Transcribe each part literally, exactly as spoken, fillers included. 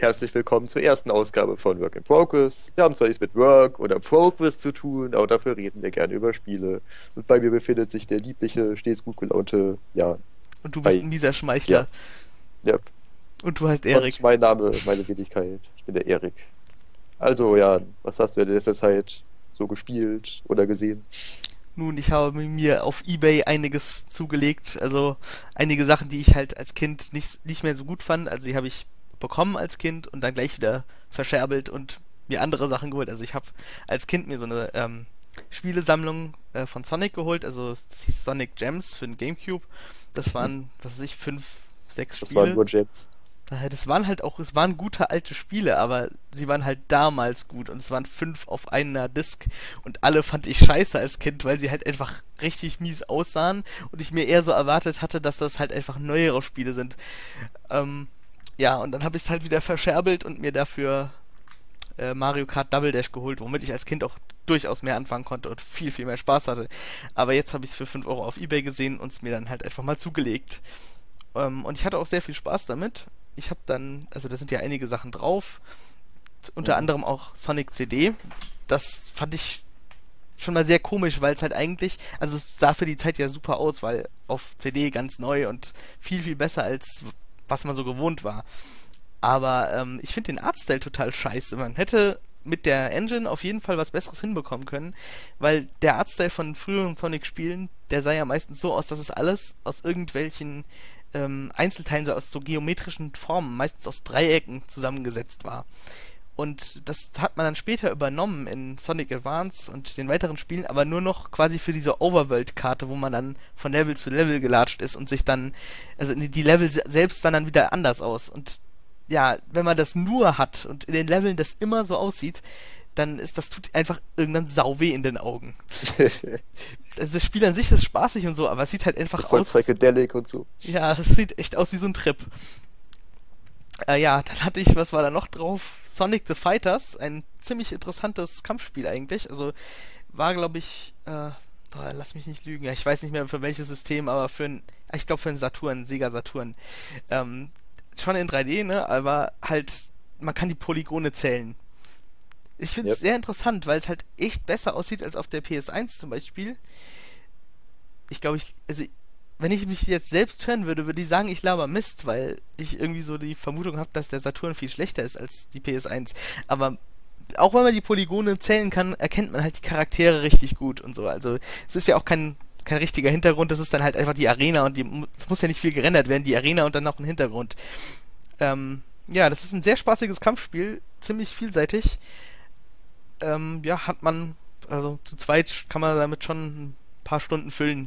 herzlich willkommen zur ersten Ausgabe von Work in Progress. Wir haben zwar nichts mit Work oder Progress zu tun, aber dafür reden wir gerne über Spiele. Und bei mir befindet sich der liebliche, stets gut gelaunte Jan. Und du bist Hi. ein mieser Schmeichler. Ja. Und du heißt Und Erik. mein Name, meine Wenigkeit. Ich bin der Erik. Also Jan, was hast du in letzter Zeit so gespielt oder gesehen? Nun, ich habe mir auf eBay einiges zugelegt. Also einige Sachen, die ich halt als Kind nicht, nicht mehr so gut fand. Also die habe ich bekommen als Kind und dann gleich wieder verscherbelt und mir andere Sachen geholt. Also ich habe als Kind mir so eine ähm, Spielesammlung äh, von Sonic geholt. Also es hieß Sonic Gems für den GameCube. Das waren, was weiß ich, fünf, sechs Das Spiele. waren nur Gems. Äh, Das waren halt auch, es waren gute alte Spiele, aber sie waren halt damals gut und es waren fünf auf einer Disc und alle fand ich scheiße als Kind, weil sie halt einfach richtig mies aussahen und ich mir eher so erwartet hatte, dass das halt einfach neuere Spiele sind. Ähm, ja, und dann habe ich es halt wieder verscherbelt und mir dafür äh, Mario Kart Double Dash geholt, womit ich als Kind auch durchaus mehr anfangen konnte und viel, viel mehr Spaß hatte. Aber jetzt habe ich es für fünf Euro auf eBay gesehen und es mir dann halt einfach mal zugelegt. Ähm, und ich hatte auch sehr viel Spaß damit. Ich habe dann, also da sind ja einige Sachen drauf, unter Mhm. anderem auch Sonic C D. Das fand ich schon mal sehr komisch, weil es halt eigentlich, also es sah für die Zeit ja super aus, weil auf C D ganz neu und viel, viel besser als was man so gewohnt war. Aber ähm, ich finde den Artstyle total scheiße. Man hätte mit der Engine auf jeden Fall was Besseres hinbekommen können, weil der Artstyle von früheren Sonic-Spielen, der sah ja meistens so aus, dass es alles aus irgendwelchen ähm, Einzelteilen, so aus so geometrischen Formen, meistens aus Dreiecken zusammengesetzt war. Und das hat man dann später übernommen in Sonic Advance und den weiteren Spielen, aber nur noch quasi für diese Overworld-Karte, wo man dann von Level zu Level gelatscht ist und sich dann, also die Level se- selbst sahen dann wieder anders aus. Und ja, wenn man das nur hat und in den Leveln das immer so aussieht, dann ist das tut einfach irgendwann sau weh in den Augen. Also das Spiel an sich ist spaßig und so, aber es sieht halt einfach Voll aus. psychedelic und so. Ja, es sieht echt aus wie so ein Trip. Äh, ja, dann hatte ich, was war da noch drauf? Sonic the Fighters, ein ziemlich interessantes Kampfspiel eigentlich. Also war, glaube ich, äh, oh, lass mich nicht lügen. Ja, ich weiß nicht mehr für welches System, aber für ein, ich glaube für einen Saturn, Sega Saturn. Ähm, schon in drei D, ne? Aber halt, man kann die Polygone zählen. Ich finde es Yep. sehr interessant, weil es halt echt besser aussieht als auf der P S eins zum Beispiel. Ich glaube, ich, also, wenn ich mich jetzt selbst hören würde, würde ich sagen, ich laber Mist, weil ich irgendwie so die Vermutung habe, dass der Saturn viel schlechter ist als die P S eins. Aber auch wenn man die Polygone zählen kann, erkennt man halt die Charaktere richtig gut und so. Also es ist ja auch kein, kein richtiger Hintergrund, das ist dann halt einfach die Arena und die, es muss ja nicht viel gerendert werden, die Arena und dann noch ein Hintergrund. Ähm, ja, das ist ein sehr spaßiges Kampfspiel, ziemlich vielseitig. Ähm, ja, hat man, also zu zweit kann man damit schon ein paar Stunden füllen.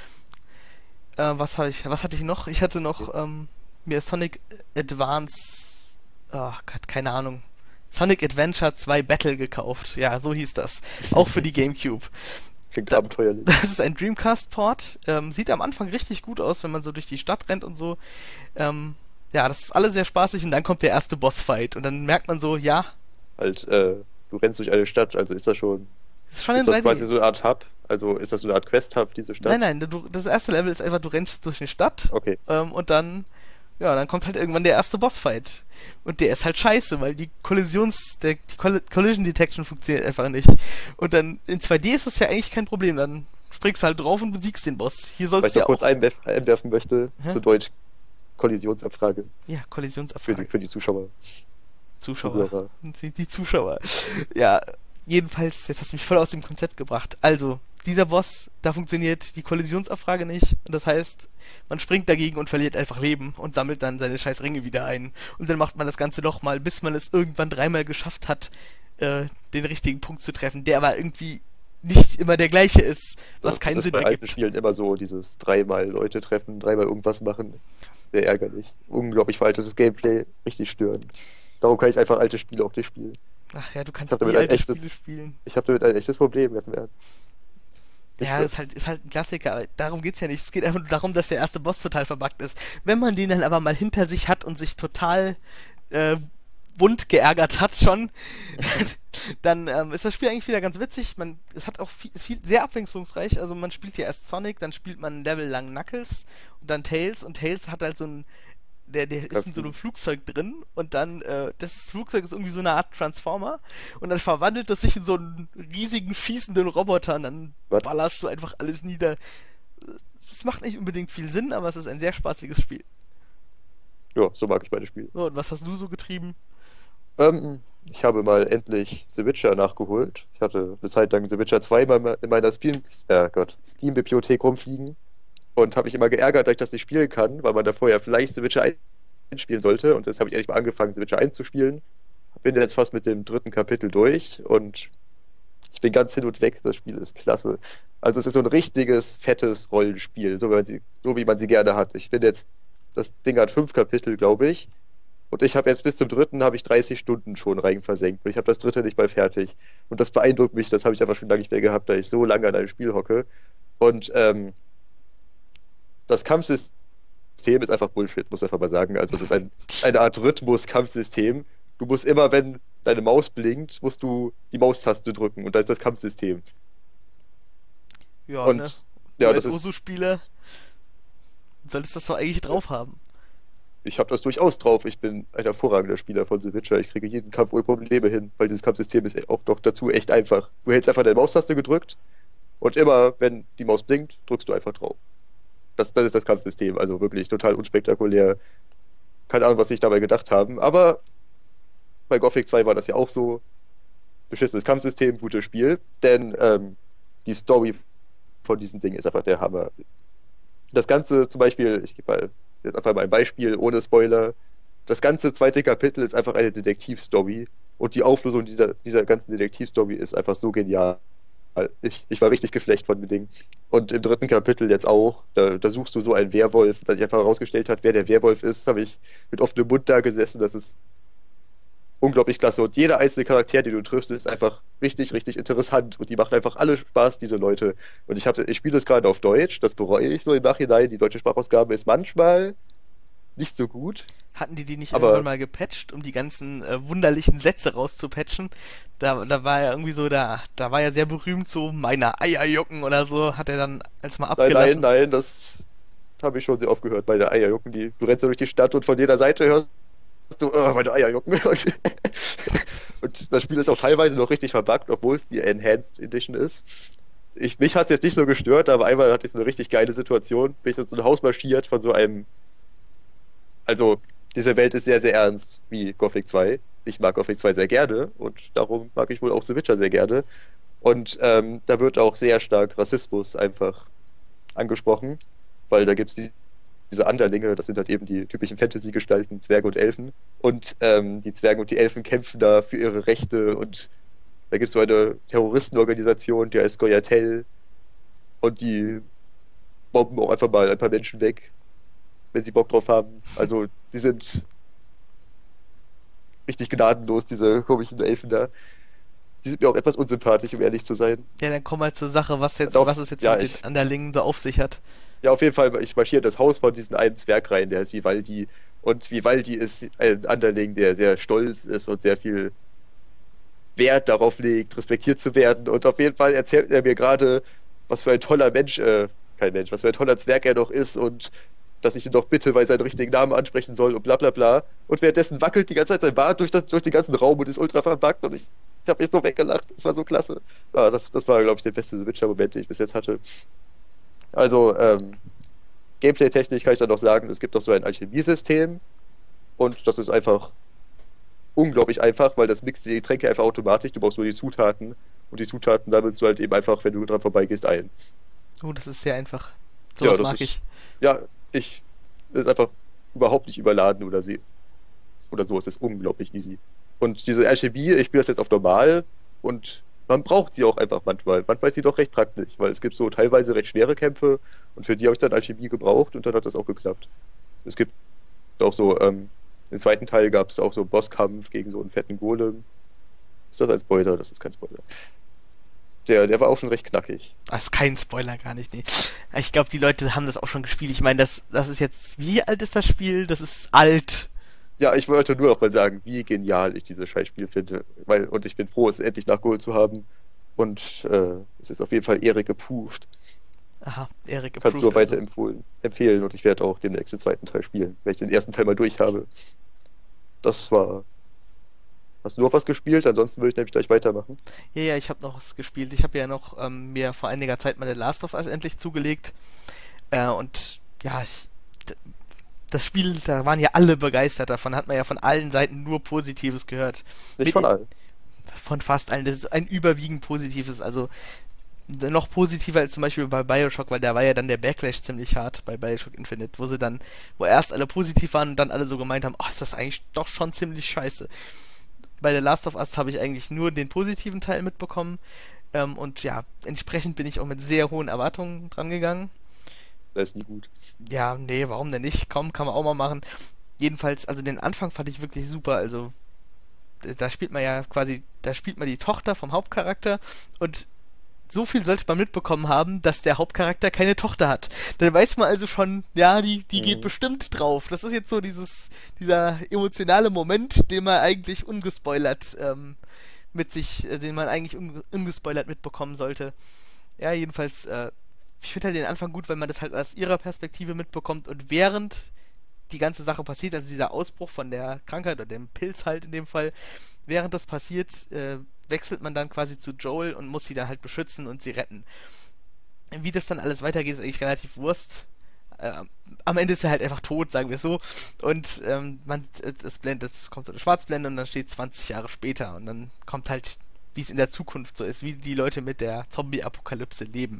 Äh, was hatte ich, was hatte ich noch? Ich hatte noch ähm, mir Sonic Advance, ach Gott, keine Ahnung. Sonic Adventure zwei Battle gekauft. Ja, so hieß das. Auch für die GameCube. Klingt Da, abenteuerlich. das ist ein Dreamcast-Port. Ähm, sieht am Anfang richtig gut aus, wenn man so durch die Stadt rennt und so. Ähm, ja, das ist alles sehr spaßig und dann kommt der erste Bossfight und dann merkt man so, ja, Halt, äh, du rennst durch eine Stadt, also ist das schon, das ist schon in ist das drei D. quasi so eine Art Hub? Also ist das so eine Art Quest-Hub, diese Nein, Stadt? nein, du, das erste Level ist einfach, du rennst durch eine Stadt Okay. ähm, und dann, ja, dann kommt halt irgendwann der erste Bossfight. Und der ist halt scheiße, weil die Kollisions, der, die Coll- Collision Detection funktioniert einfach nicht. Und dann in zwei D ist das ja eigentlich kein Problem, dann springst du halt drauf und besiegst den Boss. Hier Weil sollst ich du noch ja kurz auch. einwerf einwerfen möchte, Hä? zu Deutsch Kollisionsabfrage Ja, für die, Kollisionsabfrage. für die Zuschauer, Zuschauer. Zuhörer. Die, die Zuschauer. Ja, jedenfalls, jetzt hast du mich voll aus dem Konzept gebracht. Also, dieser Boss, da funktioniert die Kollisionsabfrage nicht. Und das heißt, man springt dagegen und verliert einfach Leben und sammelt dann seine scheiß Ringe wieder ein. Und dann macht man das Ganze nochmal, bis man es irgendwann dreimal geschafft hat, äh, den richtigen Punkt zu treffen, der aber irgendwie nicht immer der gleiche ist, was Das, das keinen ist Sinn bei alten ergibt. Spielen immer so, dieses dreimal Leute treffen, dreimal irgendwas machen. Sehr ärgerlich. Unglaublich veraltetes Gameplay, richtig störend. Darum kann ich einfach alte Spiele auch nicht spielen. Ach ja, du Ich kannst habe nie damit ein alte echtes, Spiele spielen. ich habe damit ein echtes Problem, jetzt im Ernst. Ich, Ja, ist halt, ist halt ein Klassiker, aber darum geht's ja nicht. Es geht einfach nur darum, dass der erste Boss total verbuggt ist. Wenn man den dann aber mal hinter sich hat und sich total äh, wund geärgert hat schon, dann ähm, ist das Spiel eigentlich wieder ganz witzig. Man, es hat auch viel, ist viel, sehr abwechslungsreich. Also man spielt ja erst Sonic, dann spielt man ein Level lang Knuckles und dann Tails und Tails hat halt so ein Der, der ist in so einem Flugzeug drin und dann, äh, das Flugzeug ist irgendwie so eine Art Transformer und dann verwandelt das sich in so einen riesigen, schießenden Roboter und dann Was? ballerst du einfach alles nieder. Es macht nicht unbedingt viel Sinn, aber es ist ein sehr spaßiges Spiel. Ja, so mag ich meine Spiele. So, und was hast du so getrieben? Ähm, ich habe mal endlich The Witcher nachgeholt. Ich hatte eine Zeit lang The Witcher zwei mal in meiner Steam, äh Gott, Steam-Bibliothek rumfliegen und habe mich immer geärgert, dass ich das nicht spielen kann, weil man da vorher vielleicht The Witcher eins spielen sollte. Und jetzt habe ich endlich mal angefangen, The Witcher eins zu spielen. Bin jetzt fast mit dem dritten Kapitel durch und ich bin ganz hin und weg. Das Spiel ist klasse. Also es ist so ein richtiges, fettes Rollenspiel, so wie man sie, so wie man sie gerne hat. Ich bin jetzt, das Ding hat fünf Kapitel, glaube ich. Und ich habe jetzt bis zum dritten habe ich dreißig Stunden schon rein versenkt. Und ich habe das dritte nicht mal fertig. Und das beeindruckt mich, das habe ich aber schon lange nicht mehr gehabt, da ich so lange an einem Spiel hocke. Und ähm, das Kampfsystem ist einfach Bullshit, muss ich einfach mal sagen. Also es ist ein, eine Art Rhythmus-Kampfsystem. Du musst immer, wenn deine Maus blinkt, musst du die Maustaste drücken. Und da ist das Kampfsystem. Ja, Und ne? ja, Du das als ist. Osu-Spieler solltest das doch eigentlich drauf haben. Ich habe das durchaus drauf. Ich bin ein hervorragender Spieler von The Witcher. Ich kriege jeden Kampf ohne Probleme hin, weil dieses Kampfsystem ist auch noch dazu echt einfach. Du hältst einfach deine Maustaste gedrückt und immer, wenn die Maus blinkt, drückst du einfach drauf. Das, das ist das Kampfsystem. Also wirklich total unspektakulär. Keine Ahnung, was sich dabei gedacht haben. Aber bei Gothic zwei war das ja auch so. Beschissenes Kampfsystem, gutes Spiel. Denn ähm, die Story von diesem Ding ist einfach der Hammer. Das Ganze zum Beispiel, ich gebe mal jetzt einfach mal ein Beispiel, ohne Spoiler. Das ganze zweite Kapitel ist einfach eine Detektivstory und die Auflösung dieser, dieser ganzen Detektivstory ist einfach so genial. Ich, ich war richtig geflecht von dem Ding. Und im dritten Kapitel jetzt auch, da, da suchst du so einen Werwolf, dass sich einfach herausgestellt hat, wer der Werwolf ist, habe ich mit offenem Mund da gesessen, das ist unglaublich klasse. Und jeder einzelne Charakter, den du triffst, ist einfach richtig, richtig interessant. Und die machen einfach alle Spaß, diese Leute. Und ich, ich spiele das gerade auf Deutsch, das bereue ich so im Nachhinein. Die deutsche Sprachausgabe ist manchmal nicht so gut. Hatten die die nicht Aber- irgendwann mal gepatcht, um die ganzen äh, wunderlichen Sätze rauszupatchen? Da, da war ja irgendwie so, da, da war ja sehr berühmt so, meine Eier jucken oder so, hat er dann als mal Nein, abgelassen. nein, nein, das habe ich schon sehr oft gehört bei der Eierjucken. Die, du rennst ja durch die Stadt und von jeder Seite hörst du, oh, meine Eier jucken. Und, und das Spiel ist auch teilweise noch richtig verbuggt, obwohl es die Enhanced Edition ist. Ich, mich hat es jetzt nicht so gestört, aber einmal hatte ich so eine richtig geile Situation. Bin ich in so ein Haus marschiert von so einem. Also, diese Welt ist sehr, sehr ernst, wie Gothic zwei. Ich mag Gothic zwei sehr gerne und darum mag ich wohl auch The Witcher sehr gerne. Und ähm, da wird auch sehr stark Rassismus einfach angesprochen, weil da gibt es die, diese Anderlinge, das sind halt eben die typischen Fantasy-Gestalten, Zwerge und Elfen. Und ähm, die Zwerge und die Elfen kämpfen da für ihre Rechte und da gibt es so eine Terroristenorganisation, die heißt Goyatel und die bomben auch einfach mal ein paar Menschen weg, wenn sie Bock drauf haben. Also die sind richtig gnadenlos, diese komischen Elfen da. Die sind mir auch etwas unsympathisch, um ehrlich zu sein. Ja, dann komm mal zur Sache, was jetzt, Doch, was es jetzt ja, mit ich- den Anderlingen so auf sich hat. Ja, auf jeden Fall, ich marschiere in das Haus von diesem einen Zwerg rein, der ist Vivaldi. Und Vivaldi ist ein Anderling, der sehr stolz ist und sehr viel Wert darauf legt, respektiert zu werden. Und auf jeden Fall erzählt er mir gerade, was für ein toller Mensch, äh, kein Mensch, was für ein toller Zwerg er doch ist und dass ich ihn doch bitte bei seinen richtigen Namen ansprechen soll und bla bla bla. Und währenddessen wackelt die ganze Zeit sein Bart durch, das, durch den ganzen Raum und ist ultra verbuggt und ich, ich habe mich so weggelacht. Das war so klasse. Ja, das, das war, glaube ich, der beste The Witcher-Moment, den ich bis jetzt hatte. Also, ähm, Gameplay-technisch kann ich dann noch sagen, es gibt noch so ein Alchemiesystem und das ist einfach unglaublich einfach, weil das mixt die Getränke einfach automatisch, du brauchst nur die Zutaten und die Zutaten sammelst du halt eben einfach, wenn du dran vorbeigehst, ein. Oh, das ist sehr einfach. Ja, Sowas das mag ist- ich. Ja, ich, das ist einfach überhaupt nicht überladen oder, sie, oder so, es ist unglaublich easy. Und diese Alchemie, ich spiele das jetzt auf normal und man braucht sie auch einfach manchmal. Manchmal ist sie doch recht praktisch, weil es gibt so teilweise recht schwere Kämpfe und für die habe ich dann Alchemie gebraucht und dann hat das auch geklappt. Es gibt auch so, ähm, im zweiten Teil gab es auch so einen Bosskampf gegen so einen fetten Golem. Ist das ein Spoiler? Das ist kein Spoiler. Der, der war auch schon recht knackig. Das ist kein Spoiler, gar nicht, nee. Ich glaube, die Leute haben das auch schon gespielt. Ich meine, das, das ist jetzt, wie alt ist das Spiel? Das ist alt. Ja, ich wollte nur noch mal sagen, wie genial ich dieses Scheißspiel finde. Weil, und ich bin froh, es endlich nachgeholt zu haben. Und äh, es ist auf jeden Fall Ehre gepufft. Aha, Erik Kannst approved nur weiter also. empfohlen, empfehlen und ich werde auch demnächst den zweiten Teil spielen, wenn ich den ersten Teil mal durch habe. Das war. Hast du noch was gespielt? Ansonsten würde ich nämlich gleich weitermachen. Ja, ja, ich habe noch was gespielt. Ich habe ja noch ähm, mir vor einiger Zeit meine Last of Us endlich zugelegt. Äh, und ja, ich, d- das Spiel, da waren ja alle begeistert davon, hat man ja von allen Seiten nur Positives gehört. Nicht Mit, von allen. von fast allen. Das ist ein überwiegend Positives, also noch positiver als zum Beispiel bei Bioshock, weil da war ja dann der Backlash ziemlich hart bei Bioshock Infinite, wo sie dann, wo erst alle positiv waren und dann alle so gemeint haben, oh, ist das eigentlich doch schon ziemlich scheiße. Bei The Last of Us habe ich eigentlich nur den positiven Teil mitbekommen, ähm, und ja, entsprechend bin ich auch mit sehr hohen Erwartungen dran gegangen. Das ist nie gut. Ja, nee, warum denn nicht? Komm, kann man auch mal machen. Jedenfalls, also den Anfang fand ich wirklich super, also da spielt man ja quasi, da spielt man die Tochter vom Hauptcharakter und so viel sollte man mitbekommen haben, dass der Hauptcharakter keine Tochter hat. Dann weiß man also schon, ja, die, die geht Mhm. bestimmt drauf. Das ist jetzt so dieses, dieser emotionale Moment, den man eigentlich ungespoilert ähm, mit sich, äh, den man eigentlich un ungespoilert mitbekommen sollte. Ja, jedenfalls, äh, ich finde halt den Anfang gut, weil man das halt aus ihrer Perspektive mitbekommt und während die ganze Sache passiert, also dieser Ausbruch von der Krankheit oder dem Pilz halt in dem Fall, während das passiert, äh, wechselt man dann quasi zu Joel und muss sie dann halt beschützen und sie retten. Wie das dann alles weitergeht, ist eigentlich relativ Wurst. Äh, am Ende ist er halt einfach tot, sagen wir es so. Und ähm, man, es blendet, kommt so eine Schwarzblende und dann steht zwanzig Jahre später und dann kommt halt, wie es in der Zukunft so ist, wie die Leute mit der Zombie-Apokalypse leben.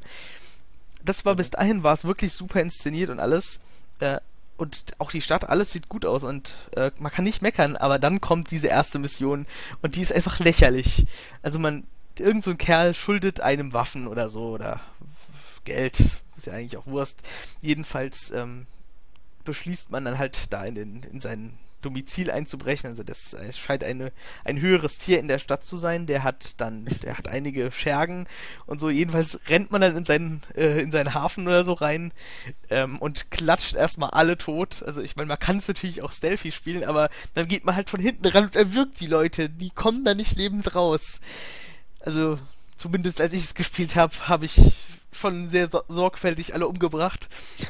Das war bis Mhm. dahin, war es wirklich super inszeniert und alles. Äh, und auch die Stadt, alles sieht gut aus und äh, man kann nicht meckern, aber dann kommt diese erste Mission und die ist einfach lächerlich. Also man, irgend so ein Kerl schuldet einem Waffen oder so oder Geld, ist ja eigentlich auch Wurst. Jedenfalls ähm, beschließt man dann halt da in, den, in sein Domizil einzubrechen. Also das äh, scheint eine, ein höheres Tier in der Stadt zu sein. Der hat dann, der hat einige Schergen und so. Jedenfalls rennt man dann in seinen, äh, in seinen Hafen oder so rein ähm, und klatscht erstmal alle tot. Also ich meine, man kann es natürlich auch stealthy spielen, aber dann geht man halt von hinten ran und erwürgt die Leute. Die kommen da nicht lebend raus. Also zumindest als ich es gespielt habe, habe ich schon sehr so sorgfältig alle umgebracht.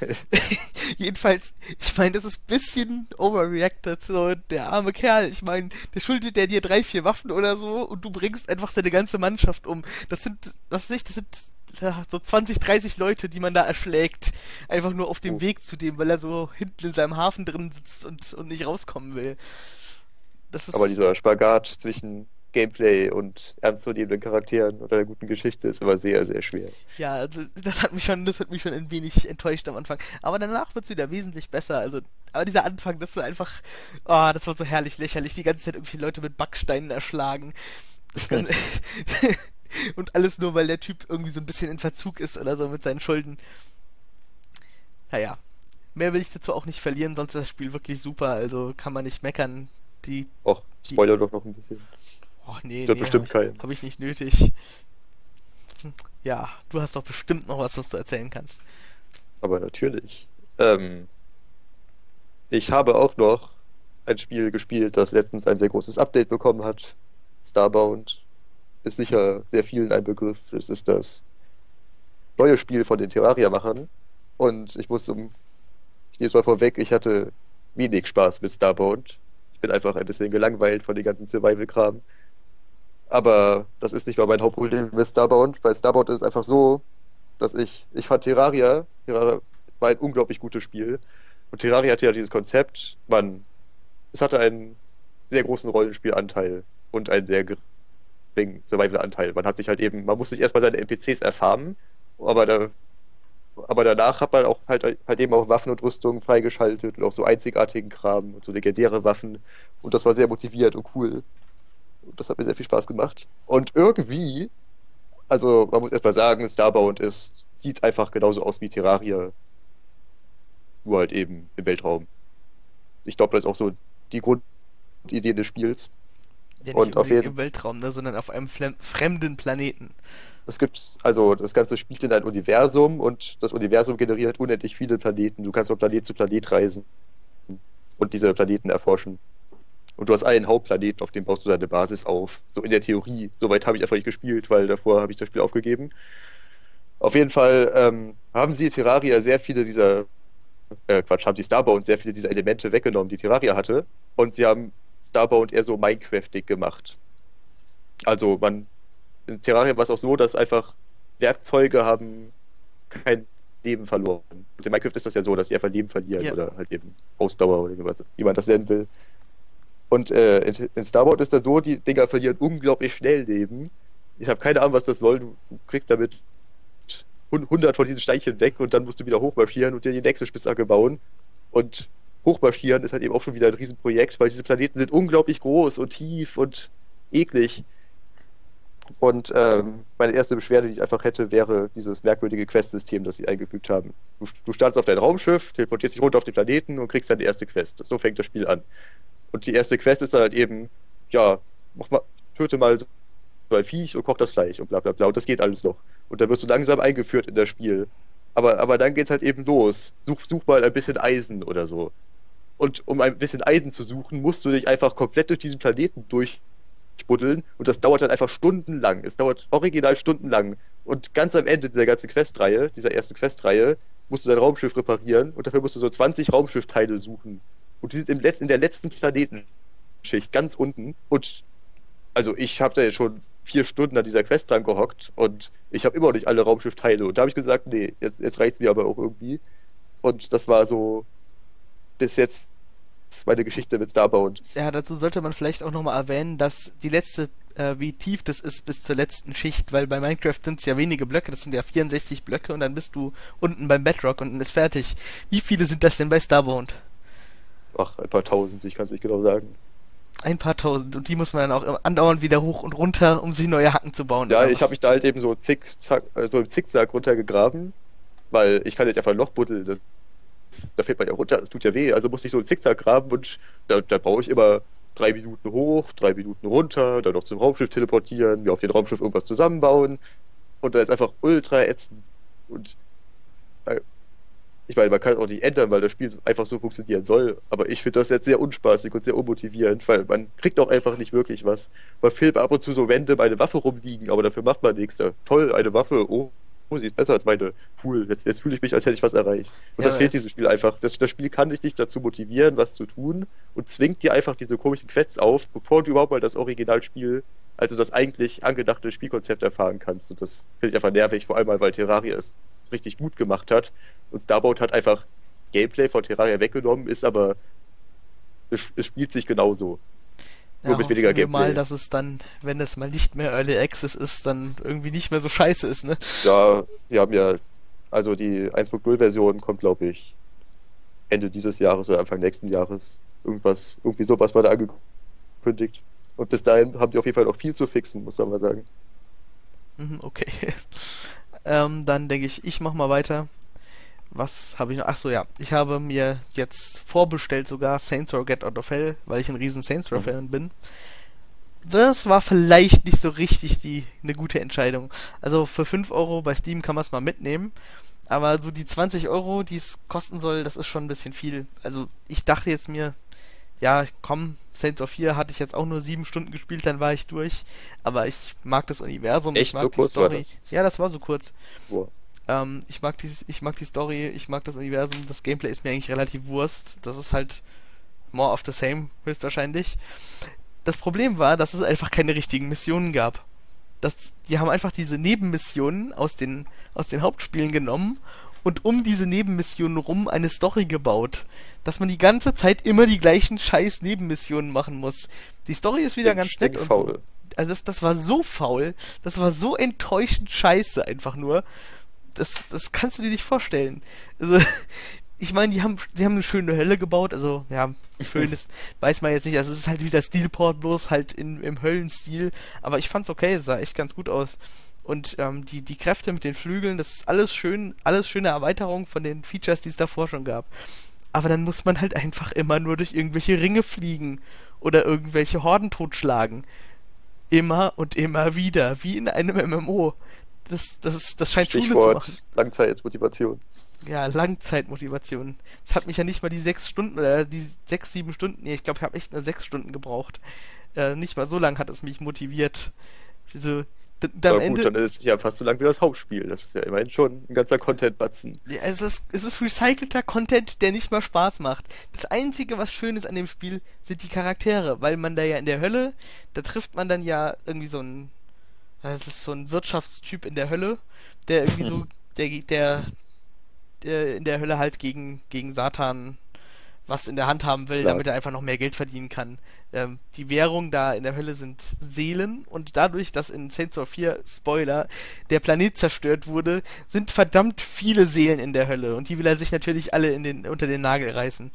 Jedenfalls, ich meine, das ist ein bisschen overreacted, so der arme Kerl. Ich meine, der schuldet der dir drei, vier Waffen oder so und du bringst einfach seine ganze Mannschaft um. Das sind, was weiß ich, das sind ja, so zwanzig, dreißig Leute, die man da erschlägt. Einfach nur auf dem Oh. Weg zu dem, weil er so hinten in seinem Hafen drin sitzt und, und nicht rauskommen will. Das Aber ist, dieser Spagat zwischen Gameplay und ernstzunehmenden Charakteren oder einer guten Geschichte ist immer sehr, sehr schwer. ja, also das hat mich schon, das hat mich schon ein wenig enttäuscht am Anfang. Aber danach wird es wieder wesentlich besser. Also, aber dieser Anfang, das ist einfach, oh, das war so herrlich lächerlich. Die ganze Zeit irgendwie Leute mit Backsteinen erschlagen. Das kann, und alles nur, weil der Typ irgendwie so ein bisschen in Verzug ist oder so mit seinen Schulden. Naja, mehr will ich dazu auch nicht verlieren, sonst ist das Spiel wirklich super. Also kann man nicht meckern. Die, Och, die, Spoiler doch noch ein bisschen. oh nee, Stört nee, habe bestimmt ich, keinen. hab ich nicht nötig. Ja, du hast doch bestimmt noch was, was du erzählen kannst. Aber natürlich. Ähm, ich habe auch noch ein Spiel gespielt, das letztens ein sehr großes Update bekommen hat. Starbound ist sicher sehr vielen ein Begriff. Es ist das neue Spiel von den Terraria-Machern. Und ich muss zum, ich nehme es mal vorweg, ich hatte wenig Spaß mit Starbound. Ich bin einfach ein bisschen gelangweilt von dem ganzen Survival-Kram. Aber das ist nicht mal mein Hauptproblem mit Starbound. Bei Starbound ist es einfach so, dass ich, ich fand Terraria, Terraria war ein unglaublich gutes Spiel. Und Terraria hatte ja dieses Konzept, man, es hatte einen sehr großen Rollenspielanteil und einen sehr geringen Survival-Anteil. Man hat sich halt eben, man muss sich erstmal seine N P Cs erfarmen, aber da, aber danach hat man auch halt, halt eben auch Waffen und Rüstungen freigeschaltet und auch so einzigartigen Kram und so legendäre Waffen. Und das war sehr motivierend und cool. Und das hat mir sehr viel Spaß gemacht. Und irgendwie, also man muss erstmal sagen, Starbound ist, sieht einfach genauso aus wie Terraria, nur halt eben im Weltraum. Ich glaube, das ist auch so die Grundidee des Spiels. Ja, nicht Und auf unbedingt jeden im Weltraum, ne, sondern auf einem flem- fremden Planeten. es gibt, also das Ganze spielt in einem Universum und das Universum generiert unendlich viele Planeten. Du kannst von Planet zu Planet reisen und diese Planeten erforschen. Und du hast einen Hauptplaneten, auf dem baust du deine Basis auf. So in der Theorie. Soweit habe ich einfach nicht gespielt, weil davor habe ich das Spiel aufgegeben. Auf jeden Fall ähm, haben sie Terraria sehr viele dieser, äh, Quatsch, haben sie Starbound sehr viele dieser Elemente weggenommen, die Terraria hatte. Und sie haben Starbound eher so Minecraftig gemacht. Also man, in Terraria war es auch so, dass einfach Werkzeuge haben kein Leben verloren. Und in Minecraft ist das ja so, dass sie einfach Leben verlieren Ja. oder halt eben Ausdauer oder wie man, wie man das nennen will. Und äh, in, in Starbound ist dann so, die Dinger verlieren unglaublich schnell Leben. Ich habe keine Ahnung, was das soll. Du, du kriegst damit hundert von diesen Steinchen weg und dann musst du wieder hochmarschieren und dir die nächste Spitzhacke bauen. Und hochmarschieren ist halt eben auch schon wieder ein Riesenprojekt, weil diese Planeten sind unglaublich groß und tief und eklig. Und ähm, meine erste Beschwerde, die ich einfach hätte, wäre dieses merkwürdige Quest-System, das sie eingefügt haben. Du, du startest auf dein Raumschiff, teleportierst dich runter auf den Planeten und kriegst dann die erste Quest. So fängt das Spiel an. Und die erste Quest ist dann halt eben, ja, mach mal, töte mal so ein Viech und koch das Fleisch und bla bla bla. Und das geht alles noch. Und dann wirst du langsam eingeführt in das Spiel. Aber, aber dann geht's halt eben los. Such, such mal ein bisschen Eisen oder so. Und um ein bisschen Eisen zu suchen, musst du dich einfach komplett durch diesen Planeten durchbuddeln. Und das dauert dann einfach stundenlang. Es dauert original stundenlang. Und ganz am Ende dieser ganzen Questreihe, dieser ersten Questreihe, musst du dein Raumschiff reparieren. Und dafür musst du so zwanzig Raumschiffteile suchen. Und die sind im Letz-, in der letzten Planetenschicht, ganz unten. Und also ich habe da jetzt schon vier Stunden an dieser Quest dran gehockt und ich habe immer noch nicht alle Raumschiffteile. Und da habe ich gesagt, nee, jetzt, jetzt reicht's mir aber auch irgendwie. Und das war so bis jetzt meine Geschichte mit Starbound. Ja, dazu sollte man vielleicht auch nochmal erwähnen, dass die letzte, äh, wie tief das ist bis zur letzten Schicht, weil bei Minecraft sind es ja wenige Blöcke, das sind ja vierundsechzig Blöcke und dann bist du unten beim Bedrock und dann ist fertig. Wie viele sind das denn bei Starbound? Ach, ein paar tausend, ich kann es nicht genau sagen. Ein paar tausend und die muss man dann auch andauernd wieder hoch und runter, um sich neue Hacken zu bauen. Ja, oder ich was? habe mich da halt eben so, zickzack, äh, so im Zickzack runtergegraben, weil ich kann jetzt einfach ein Loch buddeln, das, da fällt man ja runter, das tut ja weh, also musste ich so einen Zickzack graben und da, da brauche ich immer drei Minuten hoch, drei Minuten runter, dann noch zum Raumschiff teleportieren, mir auf dem Raumschiff irgendwas zusammenbauen und da ist einfach ultra ätzend und äh, ich meine, man kann es auch nicht ändern, weil das Spiel einfach so funktionieren soll, aber ich finde das jetzt sehr unspaßig und sehr unmotivierend, weil man kriegt auch einfach nicht wirklich was. Man filmt ab und zu so Wände, meine Waffe rumliegen, aber dafür macht man nichts. Ja, toll, eine Waffe, oh, oh, sie ist besser als meine. Cool, jetzt, jetzt fühle ich mich, als hätte ich was erreicht. Und Ja, das fehlt es- diesem Spiel einfach. Das, das Spiel kann dich nicht dazu motivieren, was zu tun und zwingt dir einfach diese komischen Quests auf, bevor du überhaupt mal das Originalspiel, also das eigentlich angedachte Spielkonzept erfahren kannst. Und das finde ich einfach nervig, vor allem mal, weil Terraria es richtig gut gemacht hat. Und Starbound hat einfach Gameplay von Terraria weggenommen, ist aber es, es spielt sich genauso. Ja, Nur mit weniger hoffen wir Gameplay. mal, dass es dann, wenn es mal nicht mehr Early Access ist, dann irgendwie nicht mehr so scheiße ist, ne? Ja, die haben ja, also die eins Punkt null Version kommt, glaube ich, Ende dieses Jahres oder Anfang nächsten Jahres. Irgendwas, irgendwie sowas war da angekündigt. Und bis dahin haben sie auf jeden Fall noch viel zu fixen, muss man mal sagen. Mhm, okay. ähm, dann denke ich, ich mach mal weiter. Was habe ich noch? Ach so, ja. Ich habe mir jetzt vorbestellt sogar Saints Row Get Out of Hell, weil ich ein riesen Saints Row Fan bin. Das war vielleicht nicht so richtig die eine gute Entscheidung. Also für fünf Euro bei Steam kann man es mal mitnehmen. Aber so die zwanzig Euro, die es kosten soll, das ist schon ein bisschen viel. Also ich dachte jetzt mir, ja, komm, Saints Row vier hatte ich jetzt auch nur sieben Stunden gespielt, dann war ich durch. Aber ich mag das Universum, ich Echt? mag So die kurz war Story. das? Ja, das war so kurz. Boah. Ähm, ich mag die, ich mag die Story, ich mag das Universum, das Gameplay ist mir eigentlich relativ Wurst. Das ist halt more of the same, höchstwahrscheinlich. Das Problem war, dass es einfach keine richtigen Missionen gab. Das, die haben einfach diese Nebenmissionen aus den, aus den Hauptspielen genommen und um diese Nebenmissionen rum eine Story gebaut. Dass man die ganze Zeit immer die gleichen scheiß Nebenmissionen machen muss. Die Story ist wieder ganz nett und so. Stinkfaul. Also das, das war so faul, das war so enttäuschend scheiße einfach nur. Das, das kannst du dir nicht vorstellen. Also, ich meine, die haben, die haben eine schöne Hölle gebaut, also, ja, schön ist, weiß man jetzt nicht, also es ist halt wieder Steelport, bloß halt in, im Höllenstil, aber ich fand's okay, es sah echt ganz gut aus. Und ähm, die, die Kräfte mit den Flügeln, das ist alles schön, alles schöne Erweiterung von den Features, die es davor schon gab. Aber dann muss man halt einfach immer nur durch irgendwelche Ringe fliegen oder irgendwelche Horden totschlagen. Immer und immer wieder, wie in einem M M O. Das, das, ist, das scheint Schule zu machen. Stichwort Langzeitmotivation. Ja, Langzeitmotivation. Das hat mich ja nicht mal die sechs Stunden oder die sechs, sieben Stunden, nee, ich glaube, ich habe echt nur sechs Stunden gebraucht. Äh, nicht mal so lang hat es mich motiviert. Also, Am Aber Ende, gut, dann ist es ja fast so lang wie das Hauptspiel. Das ist ja immerhin schon ein ganzer Content-Batzen. ja, es ist, es ist recycelter Content, der nicht mal Spaß macht. Das Einzige, was schön ist an dem Spiel, sind die Charaktere, weil man da ja in der Hölle, da trifft man dann ja irgendwie so ein, das ist so ein Wirtschaftstyp in der Hölle, der irgendwie so, der, der, der in der Hölle halt gegen, gegen Satan was in der Hand haben will, Klar. damit er einfach noch mehr Geld verdienen kann. Ähm, die Währung da in der Hölle sind Seelen und dadurch, dass in Saints Row vier, Spoiler, der Planet zerstört wurde, sind verdammt viele Seelen in der Hölle und die will er sich natürlich alle in den, unter den Nagel reißen.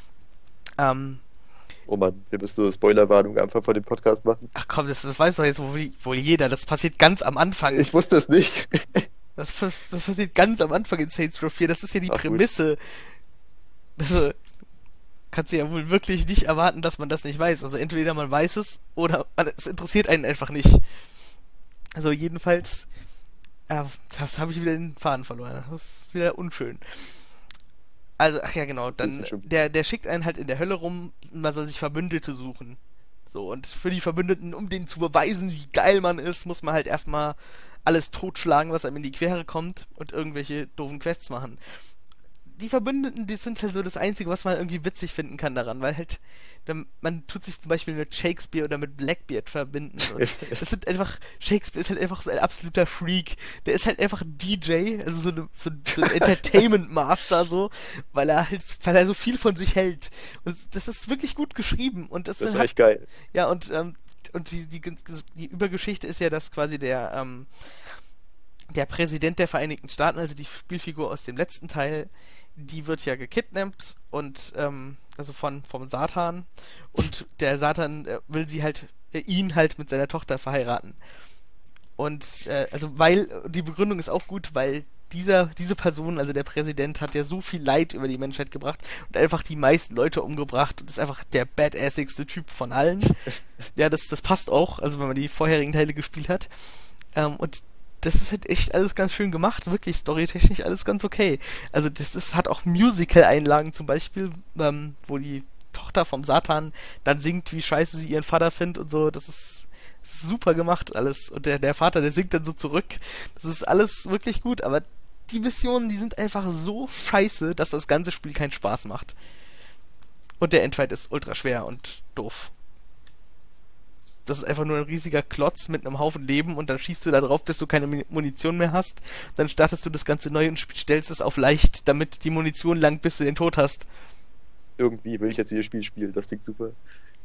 Ähm, Oh Mann, wir müssen so eine Spoilerwarnung am Anfang von dem Podcast machen. ach komm, das, das weiß doch jetzt wohl, wohl jeder, das passiert ganz am Anfang. Ich wusste es nicht. Das, pass- das passiert ganz am Anfang in Saints Row vier, das ist ja die Ach, gut. Prämisse. Also, kannst du ja wohl wirklich nicht erwarten, dass man das nicht weiß. Also entweder man weiß es oder man, es interessiert einen einfach nicht. Also jedenfalls, äh, das habe ich wieder den Faden verloren. Das ist wieder unschön. Also, ach ja, genau, Das ist dann, ja schon- der, der schickt einen halt in der Hölle rum und man soll sich Verbündete suchen. So, und für die Verbündeten, um denen zu beweisen, wie geil man ist, muss man halt erstmal alles totschlagen, was einem in die Quere kommt und irgendwelche doofen Quests machen. Die Verbündeten, die sind halt so das Einzige, was man irgendwie witzig finden kann daran, weil halt, dann- man tut sich zum Beispiel mit Shakespeare oder mit Blackbeard verbinden und das sind einfach, Shakespeare ist halt einfach so ein absoluter Freak. Der ist halt einfach ein D J, also so, eine, so, ein- so ein Entertainment Master so, weil er halt, weil er so viel von sich hält. Und das ist wirklich gut geschrieben und das, Das ist war halt, echt geil. ja, und, ähm, und die, die, die Übergeschichte ist ja, dass quasi der, ähm, der Präsident der Vereinigten Staaten, also die Spielfigur aus dem letzten Teil, die wird ja gekidnappt und, ähm, also von, vom Satan und der Satan äh, will sie halt, äh, ihn halt mit seiner Tochter verheiraten. Und, äh, also weil, die Begründung ist auch gut, weil dieser, diese Person, also der Präsident, hat ja so viel Leid über die Menschheit gebracht und einfach die meisten Leute umgebracht und ist einfach der badassigste Typ von allen. Ja, das, das passt auch, also wenn man die vorherigen Teile gespielt hat. Ähm, und das ist halt echt alles ganz schön gemacht, wirklich storytechnisch alles ganz okay. Also das ist, hat auch Musical-Einlagen zum Beispiel, ähm, wo die Tochter vom Satan dann singt, wie scheiße sie ihren Vater findet und so. Das ist super gemacht alles. Und der, der Vater, der singt dann so zurück. Das ist alles wirklich gut, aber die Missionen, die sind einfach so scheiße, dass das ganze Spiel keinen Spaß macht. Und der Endfight ist ultra schwer und doof. Das ist einfach nur ein riesiger Klotz mit einem Haufen Leben und dann schießt du da drauf, bis du keine Mu- Munition mehr hast. Dann startest du das Ganze neu und sp- stellst es auf leicht, damit die Munition langt, bis du den Tod hast. Irgendwie will ich jetzt dieses Spiel spielen, das klingt super.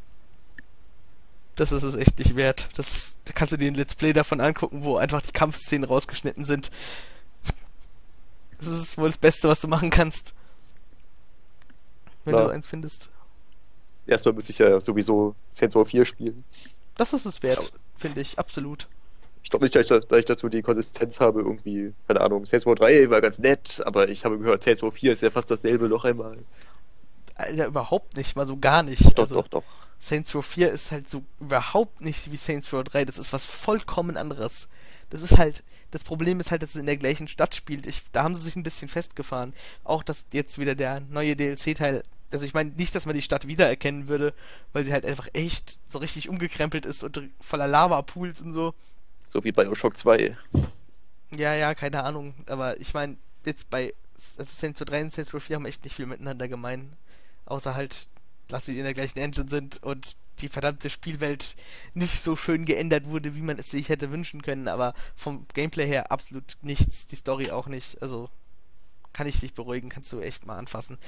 Das ist es echt nicht wert. Das, da kannst du dir ein Let's Play davon angucken, wo einfach die Kampfszenen rausgeschnitten sind. Das ist wohl das Beste, was du machen kannst. Wenn Klar. du eins findest. Erstmal müsste ich ja sowieso Saints Row vier spielen. Das ist es wert, finde ich, absolut. Ich glaube nicht, dass ich, da- dass ich dazu die Konsistenz habe, irgendwie, keine Ahnung, Saints Row drei war ganz nett, aber ich habe gehört, Saints Row vier ist ja fast dasselbe noch einmal. Alter, überhaupt nicht, mal so gar nicht. Doch, also, doch, doch. Saints Row vier ist halt so überhaupt nicht wie Saints Row drei. Das ist was vollkommen anderes. Das ist halt, das Problem ist halt, dass es in der gleichen Stadt spielt. Ich, da haben sie sich ein bisschen festgefahren. Auch, dass jetzt wieder der neue D L C-Teil, also ich meine nicht, dass man die Stadt wiedererkennen würde, weil sie halt einfach echt so richtig umgekrempelt ist und voller Lava-Pools und so. So wie BioShock zwei. Ja, ja, keine Ahnung. Aber ich meine, jetzt bei also Saints Row drei und Saints Row vier haben echt nicht viel miteinander gemein. Außer halt, dass sie in der gleichen Engine sind und die verdammte Spielwelt nicht so schön geändert wurde, wie man es sich hätte wünschen können. Aber vom Gameplay her absolut nichts. Die Story auch nicht. Also kann ich dich beruhigen, kannst du echt mal anfassen.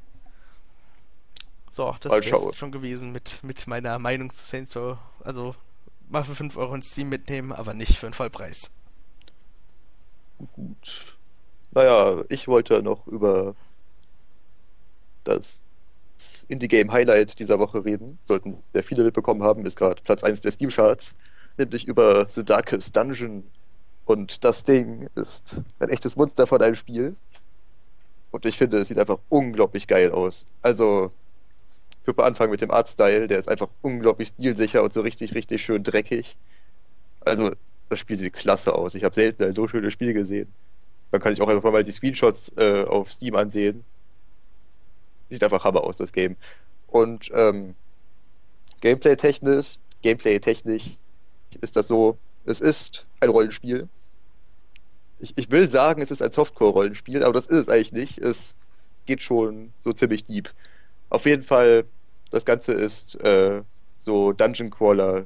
So, das Mal wäre schauen. schon gewesen mit, mit meiner Meinung zu Saints Row. Also mal für fünf Euro in Steam mitnehmen, aber nicht für einen Vollpreis. Gut. Naja, ich wollte noch über das Indie-Game-Highlight dieser Woche reden. Sollten sehr viele mitbekommen haben, ist gerade Platz eins der Steam-Charts, nämlich über The Darkest Dungeon. Und das Ding ist ein echtes Monster von einem Spiel. Und ich finde, es sieht einfach unglaublich geil aus. Also, ich würde mal anfangen mit dem Artstyle, der ist einfach unglaublich stilsicher und so richtig, richtig schön dreckig. Also, das Spiel sieht klasse aus. Ich habe selten ein so schönes Spiel gesehen. Dann kann ich auch einfach mal die Screenshots äh, auf Steam ansehen. Sieht einfach Hammer aus, das Game. Und ähm, Gameplay-technisch, Gameplay-technisch ist das so, es ist ein Rollenspiel. Ich, ich will sagen, es ist ein Softcore-Rollenspiel, aber das ist es eigentlich nicht. Es geht schon so ziemlich deep. Auf jeden Fall, das Ganze ist äh, so Dungeon Crawler-haft.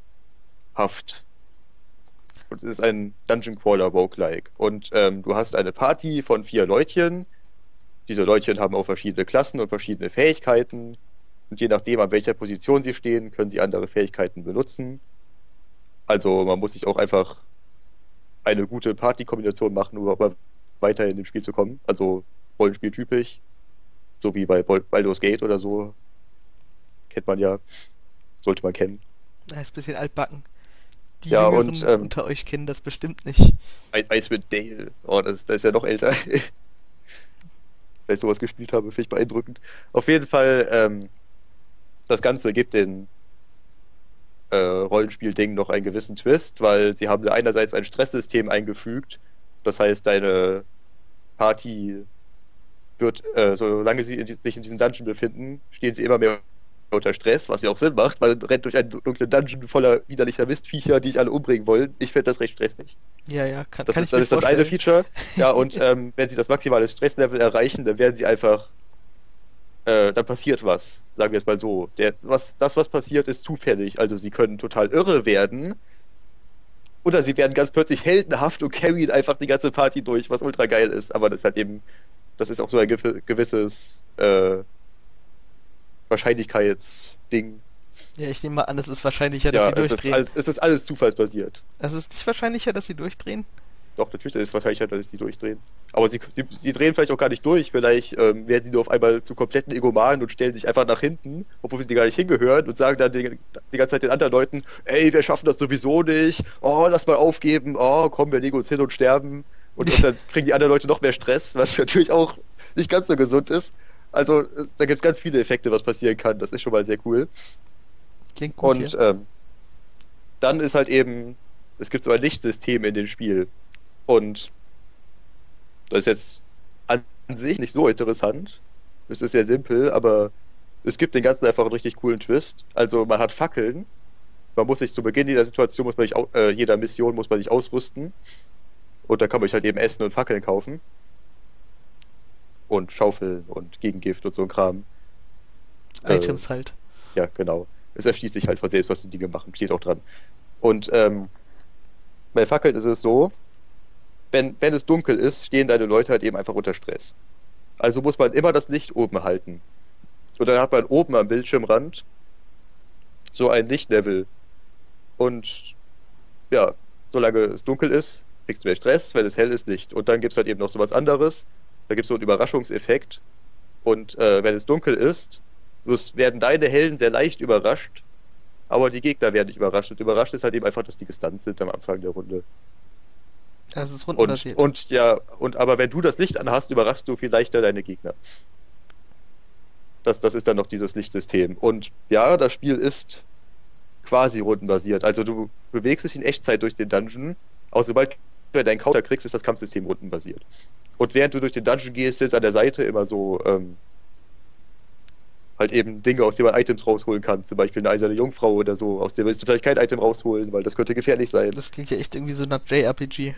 Und es ist ein Dungeon Crawler Roguelike. Und ähm, du hast eine Party von vier Leutchen. Diese Leutchen haben auch verschiedene Klassen und verschiedene Fähigkeiten. Und je nachdem, an welcher Position sie stehen, können sie andere Fähigkeiten benutzen. Also man muss sich auch einfach eine gute Party-Kombination machen, um überhaupt weiter in dem Spiel zu kommen. Also Rollenspiel-typisch. So wie bei Baldur's Gate oder so. Kennt man ja. Sollte man kennen. Das ist ein bisschen altbacken. Die ja, Jüngeren und, ähm, unter euch kennen das bestimmt nicht. Icewind Dale. Oh, das, das ist ja noch älter. Wenn ich sowas gespielt habe, finde ich beeindruckend. Auf jeden Fall, ähm, das Ganze gibt den äh, Rollenspiel-Ding noch einen gewissen Twist, weil sie haben einerseits ein Stresssystem eingefügt. Das heißt, deine Party wird, äh, solange sie in die, sich in diesem Dungeon befinden, stehen sie immer mehr unter Stress, was ja auch Sinn macht, weil man rennt durch einen dunklen Dungeon voller widerlicher Mistviecher, die dich alle umbringen wollen. Ich finde das recht stressig. Ja, ja, kann, das kann ist, ich mir Das ist das vorstellen. eine Feature. Ja, und ähm, wenn sie das maximale Stresslevel erreichen, dann werden sie einfach äh, dann passiert was, sagen wir es mal so. Der, was, das, was passiert, ist zufällig. Also sie können total irre werden oder sie werden ganz plötzlich heldenhaft und carryen einfach die ganze Party durch, was ultra geil ist. Aber das ist halt eben, das ist auch so ein gewisses äh, Wahrscheinlichkeitsding. Ja, ich nehme mal an, es ist wahrscheinlicher, dass Ja, sie es ist, durchdrehen. alles, es ist alles zufallsbasiert. Es ist nicht wahrscheinlicher, dass sie durchdrehen? Doch, natürlich ist es wahrscheinlicher, dass sie durchdrehen. Aber sie, sie, sie drehen vielleicht auch gar nicht durch. Vielleicht ähm, werden sie nur auf einmal zu kompletten Egomanen und stellen sich einfach nach hinten, obwohl sie gar nicht hingehören und sagen dann die, die ganze Zeit den anderen Leuten, ey, wir schaffen das sowieso nicht. Oh, lass mal aufgeben. Oh, komm, wir legen uns hin und sterben. Und, und dann kriegen die anderen Leute noch mehr Stress, was natürlich auch nicht ganz so gesund ist. Also es, da gibt es ganz viele Effekte, was passieren kann. Das ist schon mal sehr cool. Klingt gut. Und ähm, dann ist halt eben, es gibt so ein Lichtsystem in dem Spiel. Und das ist jetzt an sich nicht so interessant. Es ist sehr simpel, aber es gibt den Ganzen einfach einen richtig coolen Twist. Also man hat Fackeln. Man muss sich zu Beginn jeder Situation, muss man sich, au- äh, jeder Mission muss man sich ausrüsten. Und da kann man sich halt eben Essen und Fackeln kaufen. Und Schaufeln und Gegengift und so ein Kram. Items Äh, halt. Ja, genau. Es erschließt sich halt von selbst, was die Dinge machen. Steht auch dran. Und ähm, bei Fackeln ist es so, wenn, wenn es dunkel ist, stehen deine Leute halt eben einfach unter Stress. Also muss man immer das Licht oben halten. Und dann hat man oben am Bildschirmrand so ein Lichtlevel. Und ja, solange es dunkel ist, kriegst du mehr Stress, wenn es hell ist, nicht. Und dann gibt es halt eben noch so was anderes. Da gibt es so einen Überraschungseffekt. Und äh, wenn es dunkel ist, wirst- werden deine Helden sehr leicht überrascht, aber die Gegner werden nicht überrascht. Und überrascht ist halt eben einfach, dass die gestunt sind am Anfang der Runde. Das ist Und, rundenbasiert. und ja, und aber wenn du das Licht anhast, überraschst du viel leichter deine Gegner. Das, das ist dann noch dieses Lichtsystem. Und ja, das Spiel ist quasi rundenbasiert. Also du bewegst dich in Echtzeit durch den Dungeon, aber sobald du deinen Counter kriegst, ist das Kampfsystem rundenbasiert. Und während du durch den Dungeon gehst, sind an der Seite immer so ähm, halt eben Dinge, aus denen man Items rausholen kann. Zum Beispiel eine eiserne Jungfrau oder so, aus der willst du vielleicht kein Item rausholen, weil das könnte gefährlich sein. Das klingt ja echt irgendwie so nach J R P G.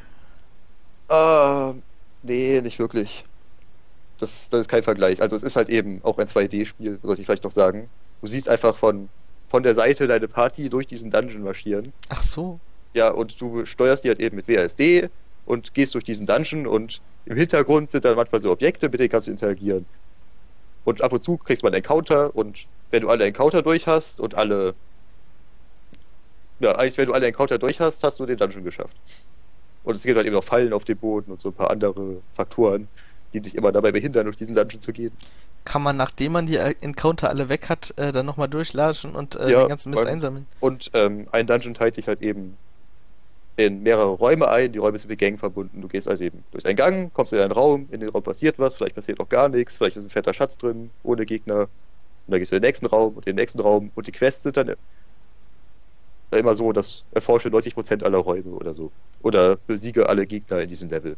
Ah, nee, nicht wirklich. Das, das ist kein Vergleich. Also es ist halt eben auch ein zwei D-Spiel, sollte ich vielleicht noch sagen. Du siehst einfach von, von der Seite deine Party durch diesen Dungeon marschieren. Ach so. Ja, und du steuerst die halt eben mit W A S D und gehst durch diesen Dungeon und im Hintergrund sind dann manchmal so Objekte, mit denen kannst du interagieren. Und ab und zu kriegst du mal einen Encounter und wenn du alle Encounter durch hast und alle... Ja, eigentlich wenn du alle Encounter durch hast, hast du den Dungeon geschafft. Und es gibt halt eben noch Fallen auf dem Boden und so ein paar andere Faktoren, die dich immer dabei behindern, durch diesen Dungeon zu gehen. Kann man, nachdem man die Encounter alle weg hat, äh, dann nochmal durchlatschen und äh, Ja, den ganzen Mist man- einsammeln? Und ähm, ein Dungeon teilt sich halt eben in mehrere Räume ein. Die Räume sind mit Gängen verbunden. Du gehst halt eben durch einen Gang, kommst in einen Raum, in den Raum passiert was, vielleicht passiert noch gar nichts, vielleicht ist ein fetter Schatz drin, ohne Gegner. Und dann gehst du in den nächsten Raum und in den nächsten Raum. Und die Quests sind dann immer so, dass erforsche neunzig Prozent aller Räume oder so. Oder besiege alle Gegner in diesem Level.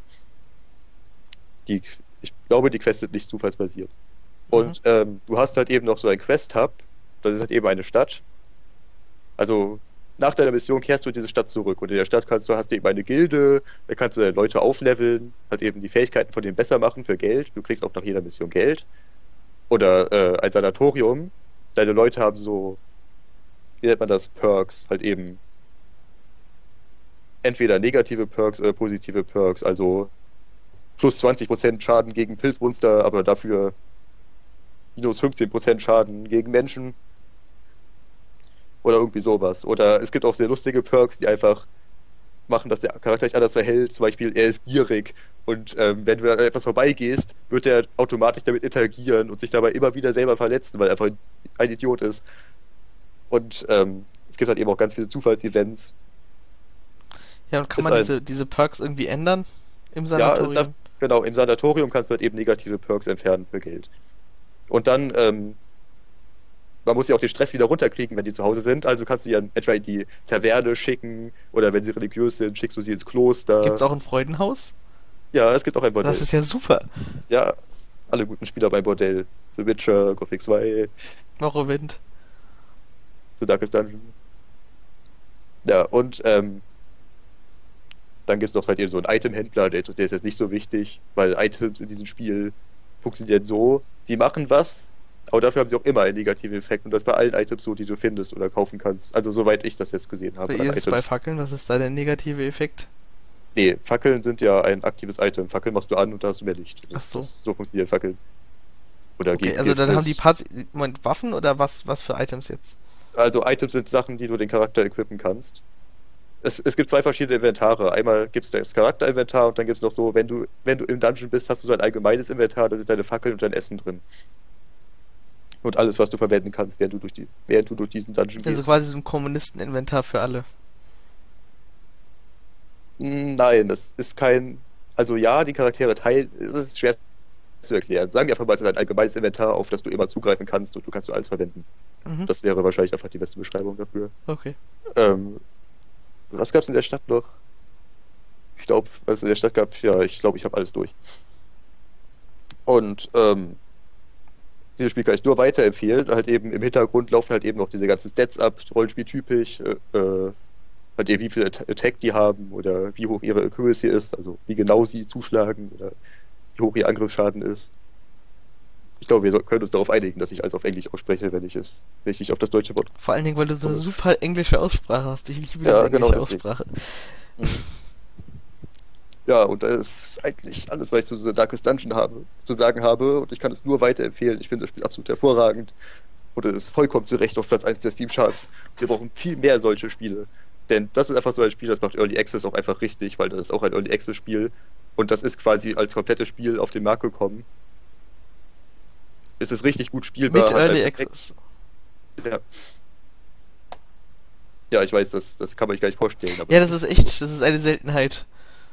Die, ich glaube, die Quests sind nicht zufallsbasiert. Und ähm, du hast halt eben noch so ein Quest-Hub. Das ist halt eben eine Stadt. Also nach deiner Mission kehrst du in diese Stadt zurück. Und in der Stadt kannst du, hast du eben eine Gilde, da kannst du deine Leute aufleveln, halt eben die Fähigkeiten von denen besser machen für Geld. Du kriegst auch nach jeder Mission Geld. Oder äh, ein Sanatorium. Deine Leute haben so, wie nennt man das, Perks, halt eben entweder negative Perks oder positive Perks, also plus zwanzig Prozent Schaden gegen Pilzmonster, aber dafür minus fünfzehn Prozent Schaden gegen Menschen. Oder irgendwie sowas. Oder es gibt auch sehr lustige Perks, die einfach machen, dass der Charakter sich anders verhält. Zum Beispiel, er ist gierig und ähm, wenn du an etwas vorbeigehst, wird er automatisch damit interagieren und sich dabei immer wieder selber verletzen, weil er einfach ein Idiot ist. Und ähm, es gibt halt eben auch ganz viele Zufallsevents. Ja, und kann Ist man ein- diese, diese Perks irgendwie ändern im Ja, Sanatorium? da, genau, im Sanatorium kannst du halt eben negative Perks entfernen für Geld. Und dann, ähm, man muss ja auch den Stress wieder runterkriegen, wenn die zu Hause sind, also kannst du sie dann etwa in die Taverne schicken oder wenn sie religiös sind, schickst du sie ins Kloster. Gibt's auch ein Freudenhaus? Ja, es gibt auch ein Bordell. Das ist ja super. Ja, alle guten Spieler beim Bordell. The Witcher, Gothic zwei, Morrowind. The Darkest Dungeon. Ja, und ähm, dann gibt es noch halt eben so einen Item-Händler, der, der ist jetzt nicht so wichtig, weil Items in diesem Spiel funktionieren so, sie machen was, aber dafür haben sie auch immer einen negativen Effekt und das bei allen Items so, die du findest oder kaufen kannst. Also soweit ich das jetzt gesehen habe. Wie an ist es bei Items. Fackeln? Was ist da der negative Effekt? Nee, Fackeln sind ja ein aktives Item. Fackeln machst du an und da hast du mehr Licht. Ach so. Das, so funktionieren Fackeln. Oder Okay, gegen also dann Gift haben die ist- Pass Moment, Waffen oder was, was für Items jetzt? Also Items sind Sachen, die du den Charakter equippen kannst. Es, es gibt zwei verschiedene Inventare. Einmal gibt es das Charakterinventar und dann gibt es noch so, wenn du, wenn du im Dungeon bist, hast du so ein allgemeines Inventar, da sind deine Fackeln und dein Essen drin. Und alles, was du verwenden kannst, während du durch, die, während du durch diesen Dungeon Also gehst. quasi so ein Kommunisten-Inventar für alle. Mm, Nein, das ist kein. Also ja, die Charaktere teilen. Es ist schwer zu erklären. Sagen wir einfach mal, es ist ein allgemeines Inventar, auf das du immer zugreifen kannst und du kannst du alles verwenden. Mhm. Das wäre wahrscheinlich einfach die beste Beschreibung dafür. Okay. Ähm, was gab es in der Stadt noch? Ich glaube, was es in der Stadt gab, ja, ich glaube, ich habe alles durch. Und ähm, dieses Spiel kann ich nur weiterempfehlen. Halt eben im Hintergrund laufen halt eben noch diese ganzen Stats ab, Rollenspieltypisch, äh, äh, halt eben wie viel At- Attack die haben oder wie hoch ihre Accuracy ist, also wie genau sie zuschlagen oder wie hoch ihr Angriffsschaden ist. Ich glaube, wir so- können uns darauf einigen, dass ich alles auf Englisch ausspreche, wenn ich es, wenn ich nicht auf das deutsche Wort. Vor allen Dingen, weil du so eine Oh. super englische Aussprache hast. Ich liebe Ja, diese genau englische deswegen. Aussprache. Ja, und das ist eigentlich alles, was ich zu The Darkest Dungeon habe, zu sagen habe. Und ich kann es nur weiterempfehlen. Ich finde das Spiel absolut hervorragend. Und es ist vollkommen zu Recht auf Platz eins der Steam-Charts. Wir brauchen viel mehr solche Spiele. Denn das ist einfach so ein Spiel, das macht Early Access auch einfach richtig, weil das ist auch ein Early Access-Spiel. Und das ist quasi als komplettes Spiel auf den Markt gekommen. Es ist richtig gut spielbar. Mit hat Early ein- Access. Ja. Ja, ich weiß, das, das kann man sich gar nicht vorstellen. Aber Ja, das ist echt, das ist eine Seltenheit.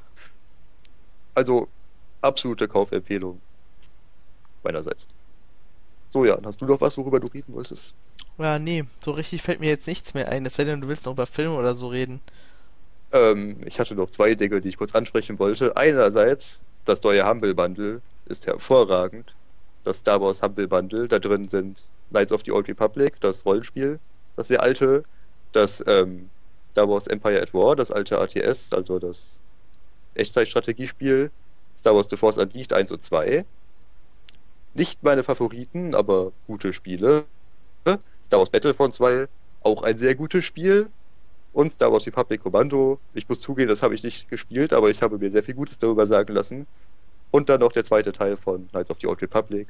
Also, absolute Kaufempfehlung. Meinerseits. So, Jan, hast du noch was, worüber du reden wolltest? Ja, nee, so richtig fällt mir jetzt nichts mehr ein. Es sei denn, du willst noch über Filme oder so reden. Ähm, ich hatte noch zwei Dinge, die ich kurz ansprechen wollte. Einerseits, das neue Humble Bundle ist hervorragend. Das Star Wars Humble Bundle. Da drin sind Knights of the Old Republic, das Rollenspiel, das sehr alte, das ähm, Star Wars Empire at War, das alte A T S, also das Echtzeitstrategiespiel, Star Wars The Force Unleashed eins und zwei. Nicht meine Favoriten, aber gute Spiele. Star Wars Battlefront zwei, auch ein sehr gutes Spiel. Und Star Wars Republic Commando. Ich muss zugeben, das habe ich nicht gespielt, aber ich habe mir sehr viel Gutes darüber sagen lassen. Und dann noch der zweite Teil von Knights of the Old Republic,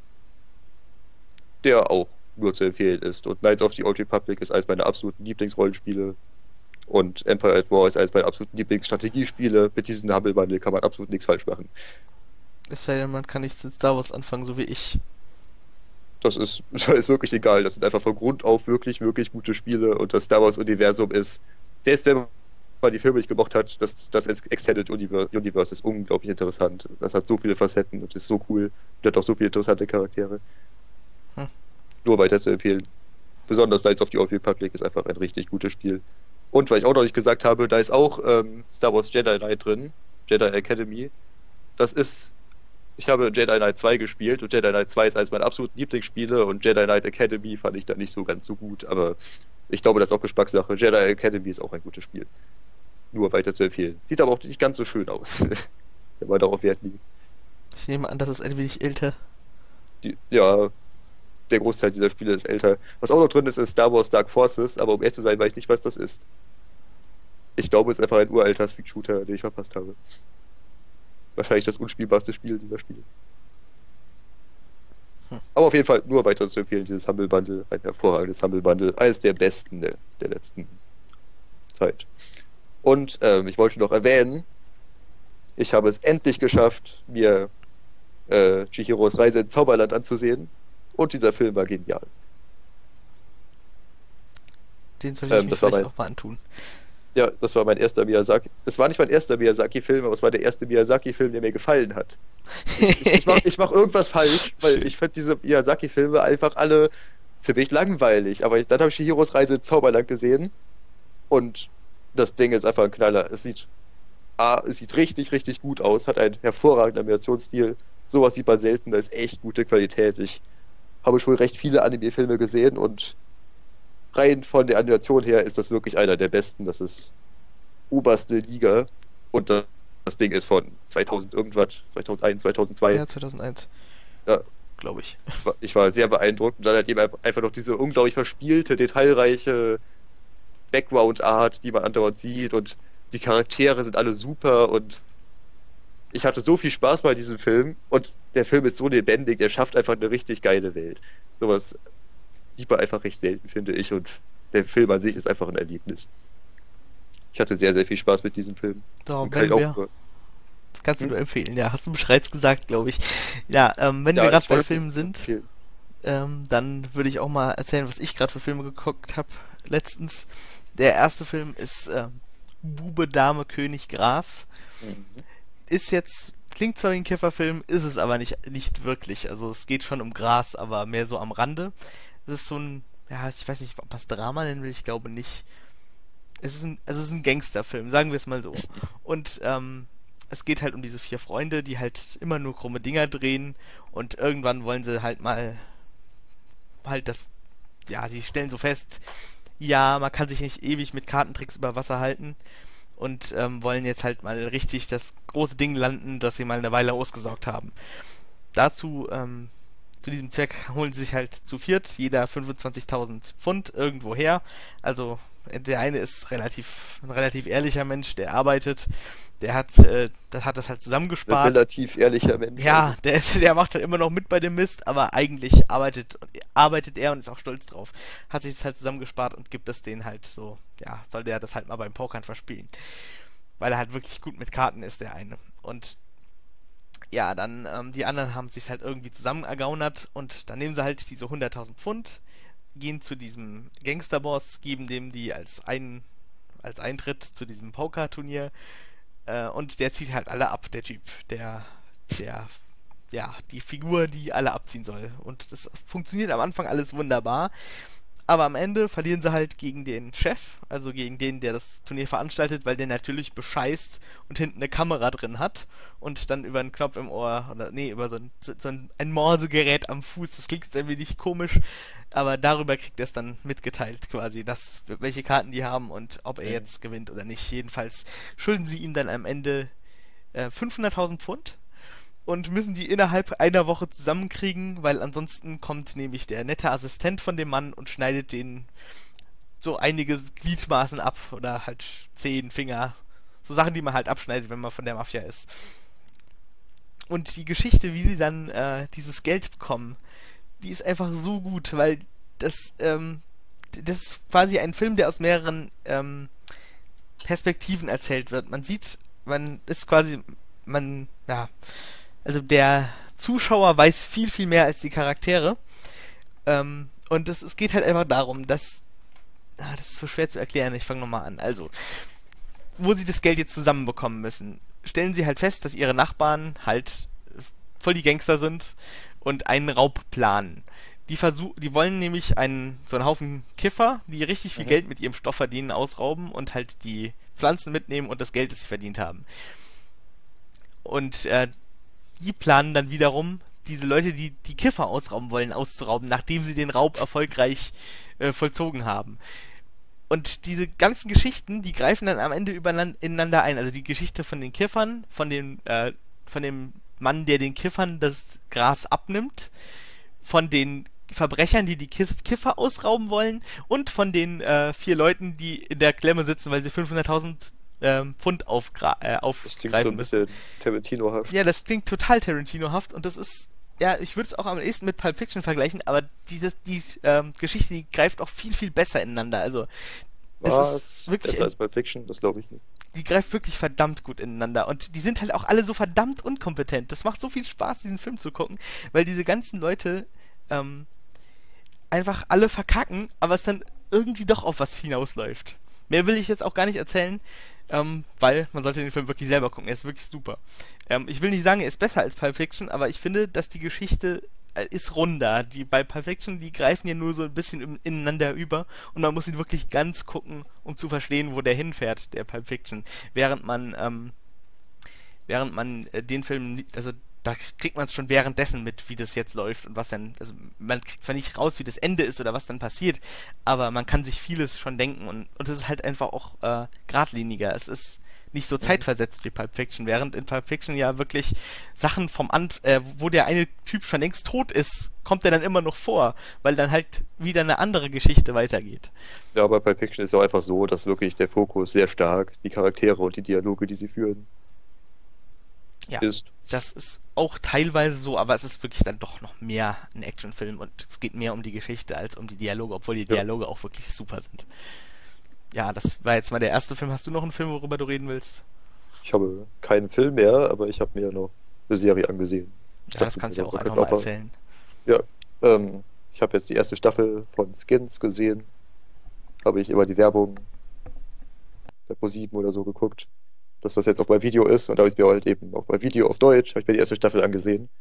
der auch nur zu empfehlen ist. Und Knights of the Old Republic ist eines meiner absoluten Lieblingsrollenspiele. Und Empire at War ist eines meiner absoluten Lieblingsstrategiespiele. Mit diesem Humble Bundle kann man absolut nichts falsch machen. Es sei denn, man kann nichts mit Star Wars anfangen, so wie ich. Das ist, das ist wirklich egal. Das sind einfach von Grund auf wirklich, wirklich gute Spiele. Und das Star Wars-Universum ist, selbst wenn man die Filme nicht gemocht hat, das, das Extended Universe, Universe ist unglaublich interessant. Das hat so viele Facetten und ist so cool. Und hat auch so viele interessante Charaktere. Hm. Nur weiter zu empfehlen. Besonders Knights of the Old Republic ist einfach ein richtig gutes Spiel. Und weil ich auch noch nicht gesagt habe, da ist auch ähm, Star Wars Jedi Knight drin. Jedi Academy. Das ist... Ich habe Jedi Knight zwei gespielt und Jedi Knight zwei ist eines meiner absoluten Lieblingsspiele und Jedi Knight Academy fand ich dann nicht so ganz so gut, aber Ich glaube, das ist auch Geschmackssache. Jedi Academy ist auch ein gutes Spiel. Nur weiter zu empfehlen. Sieht aber auch nicht ganz so schön aus. Wenn man darauf Wert liegt. Ich nehme an, das ist ein wenig älter. Die, ja, der Großteil dieser Spiele ist älter. Was auch noch drin ist, ist Star Wars Dark Forces, aber um ehrlich zu sein, weiß ich nicht, was das ist. Ich glaube, es ist einfach ein uralter Shooter, den ich verpasst habe. Wahrscheinlich das unspielbarste Spiel dieser Spiele. Hm. Aber auf jeden Fall nur weiter zu empfehlen, dieses Humble Bundle, ein hervorragendes Humble Bundle, eines der besten der, der letzten Zeit. Und ähm, ich wollte noch erwähnen, ich habe es endlich geschafft, mir äh, Chihiros Reise ins Zauberland anzusehen. Und dieser Film war genial. Den sollte ich ähm, mir das war vielleicht mein, auch mal antun. Ja, das war mein erster Miyazaki. Es war nicht mein erster Miyazaki-Film, aber es war der erste Miyazaki-Film, der mir gefallen hat. Ich, ich, ich mache ich mach irgendwas falsch, weil Schön. Ich finde diese Miyazaki-Filme einfach alle ziemlich langweilig. Aber ich, dann habe ich Chihiros Reise ins Zauberland gesehen und das Ding ist einfach ein Knaller. Es sieht, ah, es sieht richtig, richtig gut aus, hat einen hervorragenden Animationsstil. Sowas sieht man selten, da ist echt gute Qualität. Ich habe schon recht viele Anime-Filme gesehen und rein von der Animation her ist das wirklich einer der besten. Das ist oberste Liga und das, das Ding ist von zweitausend irgendwas, zweitausendeins, zweitausendzwei. Ja, zweitausendeins. Ja. Glaube ich. ich war, ich war sehr beeindruckt und dann halt eben einfach noch diese unglaublich verspielte, detailreiche Background-Art, die man andauernd sieht und die Charaktere sind alle super und ich hatte so viel Spaß bei diesem Film und der Film ist so lebendig, der schafft einfach eine richtig geile Welt. Sowas sieht man einfach recht selten, finde ich, und der Film an sich ist einfach ein Erlebnis. Ich hatte sehr, sehr viel Spaß mit diesem Film. So, wenn wir, auch, das kannst du hm? nur empfehlen, ja, hast du bereits gesagt, glaube ich. Ja, ähm, wenn ja, wir gerade bei Filmen sind, ähm, dann würde ich auch mal erzählen, was ich gerade für Filme geguckt habe letztens. Der erste Film ist äh, Bube, Dame, König, Gras. Mhm. Ist jetzt, klingt zwar wie ein Kifferfilm, ist es aber nicht, nicht wirklich. Also es geht schon um Gras, aber mehr so am Rande. Es ist so ein, ja, ich weiß nicht, ob man es Drama nennen will, ich glaube nicht. Es ist ein, also es ist ein Gangsterfilm, sagen wir es mal so. Und ähm, es geht halt um diese vier Freunde, die halt immer nur krumme Dinger drehen und irgendwann wollen sie halt mal halt das, ja, sie stellen so fest, ja, man kann sich nicht ewig mit Kartentricks über Wasser halten und ähm, wollen jetzt halt mal richtig das große Ding landen, das sie mal eine Weile ausgesaugt haben. Dazu, ähm, zu diesem Zweck holen sie sich halt zu viert, jeder fünfundzwanzigtausend Pfund irgendwo her. Also der eine ist relativ ein relativ ehrlicher Mensch, der arbeitet, der hat, äh, das hat das halt zusammengespart. Ein relativ ehrlicher Mensch. Ja, also. der, ist, der macht halt immer noch mit bei dem Mist, aber eigentlich arbeitet, arbeitet er und ist auch stolz drauf. Hat sich das halt zusammengespart und gibt es denen halt so, ja, soll der das halt mal beim Pokern verspielen. Weil er halt wirklich gut mit Karten ist, der eine. Und ja, dann, ähm, die anderen haben sich halt irgendwie zusammen ergaunert und dann nehmen sie halt diese hunderttausend Pfund, gehen zu diesem Gangsterboss, geben dem die als, ein, als Eintritt zu diesem Pokerturnier äh, und der zieht halt alle ab, der Typ, der, der, ja, die Figur, die alle abziehen soll. Und das funktioniert am Anfang alles wunderbar, aber am Ende verlieren sie halt gegen den Chef, also gegen den, der das Turnier veranstaltet, weil der natürlich bescheißt und hinten eine Kamera drin hat und dann über einen Knopf im Ohr, oder nee, über so ein, so ein, ein Morsegerät am Fuß, das klingt jetzt ein wenig komisch, aber darüber kriegt er es dann mitgeteilt quasi, dass, welche Karten die haben und ob er ja. jetzt gewinnt oder nicht. Jedenfalls schulden sie ihm dann am Ende äh, fünfhunderttausend Pfund und müssen die innerhalb einer Woche zusammenkriegen, weil ansonsten kommt nämlich der nette Assistent von dem Mann und schneidet den so einige Gliedmaßen ab oder halt Zehen, Finger, so Sachen, die man halt abschneidet, wenn man von der Mafia ist. Und die Geschichte, wie sie dann äh, dieses Geld bekommen, die ist einfach so gut, weil das, ähm, das ist quasi ein Film, der aus mehreren ähm, Perspektiven erzählt wird. Man sieht, man ist quasi, man, ja, also der Zuschauer weiß viel, viel mehr als die Charaktere. Ähm, und das, es geht halt einfach darum, dass, ah, das ist so schwer zu erklären, ich fange nochmal an. Also, wo sie das Geld jetzt zusammenbekommen müssen, stellen sie halt fest, dass ihre Nachbarn halt voll die Gangster sind und einen Raub planen. Die versuch, die wollen nämlich einen, so einen Haufen Kiffer, die richtig viel mhm. Geld mit ihrem Stoff verdienen, ausrauben und halt die Pflanzen mitnehmen und das Geld, das sie verdient haben. Und äh, die planen dann wiederum, diese Leute, die die Kiffer ausrauben wollen, auszurauben, nachdem sie den Raub erfolgreich äh, vollzogen haben. Und diese ganzen Geschichten, die greifen dann am Ende übereinander ineinander ein. Also die Geschichte von den Kiffern, von dem, äh, von dem Mann, der den Kiffern das Gras abnimmt, von den Verbrechern, die die Kiff Kiffer ausrauben wollen und von den äh, vier Leuten, die in der Klemme sitzen, weil sie fünfhunderttausend ähm, Pfund aufgra äh, Das klingt so aufgreifen ein müssen. bisschen Tarantino-haft. Ja, das klingt total Tarantino-haft und das ist, ja, ich würde es auch am ehesten mit Pulp Fiction vergleichen, aber dieses, die ähm, Geschichte, die greift auch viel, viel besser ineinander. Also, das ist Was? wirklich, Besser als bei Fiction? Das glaube ich nicht. die greift wirklich verdammt gut ineinander und die sind halt auch alle so verdammt unkompetent. Das macht so viel Spaß, diesen Film zu gucken, weil diese ganzen Leute ähm, einfach alle verkacken, aber es dann irgendwie doch auf was hinausläuft. Mehr will ich jetzt auch gar nicht erzählen, ähm, weil man sollte den Film wirklich selber gucken. Er ist wirklich super. Ähm, ich will nicht sagen, er ist besser als Pulp Fiction, aber ich finde, dass die Geschichte äh, ist runder. Die bei Pulp Fiction, die greifen ja nur so ein bisschen im, ineinander über und man muss ihn wirklich ganz gucken, um zu verstehen, wo der hinfährt, der Pulp Fiction. Während man, ähm, während man äh, den Film, also da kriegt man es schon währenddessen mit, wie das jetzt läuft und was dann, also man kriegt zwar nicht raus, wie das Ende ist oder was dann passiert, aber man kann sich vieles schon denken und, und es ist halt einfach auch äh, geradliniger. Es ist nicht so Mhm. zeitversetzt wie Pulp Fiction, während in Pulp Fiction ja wirklich Sachen vom Anf äh, wo der eine Typ schon längst tot ist, kommt er dann immer noch vor, weil dann halt wieder eine andere Geschichte weitergeht. Ja, aber bei Fiction ist es auch einfach so, dass wirklich der Fokus sehr stark die Charaktere und die Dialoge, die sie führen, Ja, ist. das ist auch teilweise so, aber es ist wirklich dann doch noch mehr ein Actionfilm und es geht mehr um die Geschichte als um die Dialoge, obwohl die Ja. Dialoge auch wirklich super sind. Ja, das war jetzt mal der erste Film. Hast du noch einen Film, worüber du reden willst? Ich habe keinen Film mehr, aber ich habe mir noch eine Serie angesehen. Ich Ja, das dachte kannst du mir, ja auch man einfach könnte mal auch mal- erzählen. Ja, ähm, ich habe jetzt die erste Staffel von Skins gesehen. Habe ich immer die Werbung bei ProSieben oder so geguckt, dass das jetzt auch bei Video ist. Und da habe ich es mir halt eben auch bei Video auf Deutsch, habe ich mir die erste Staffel angesehen.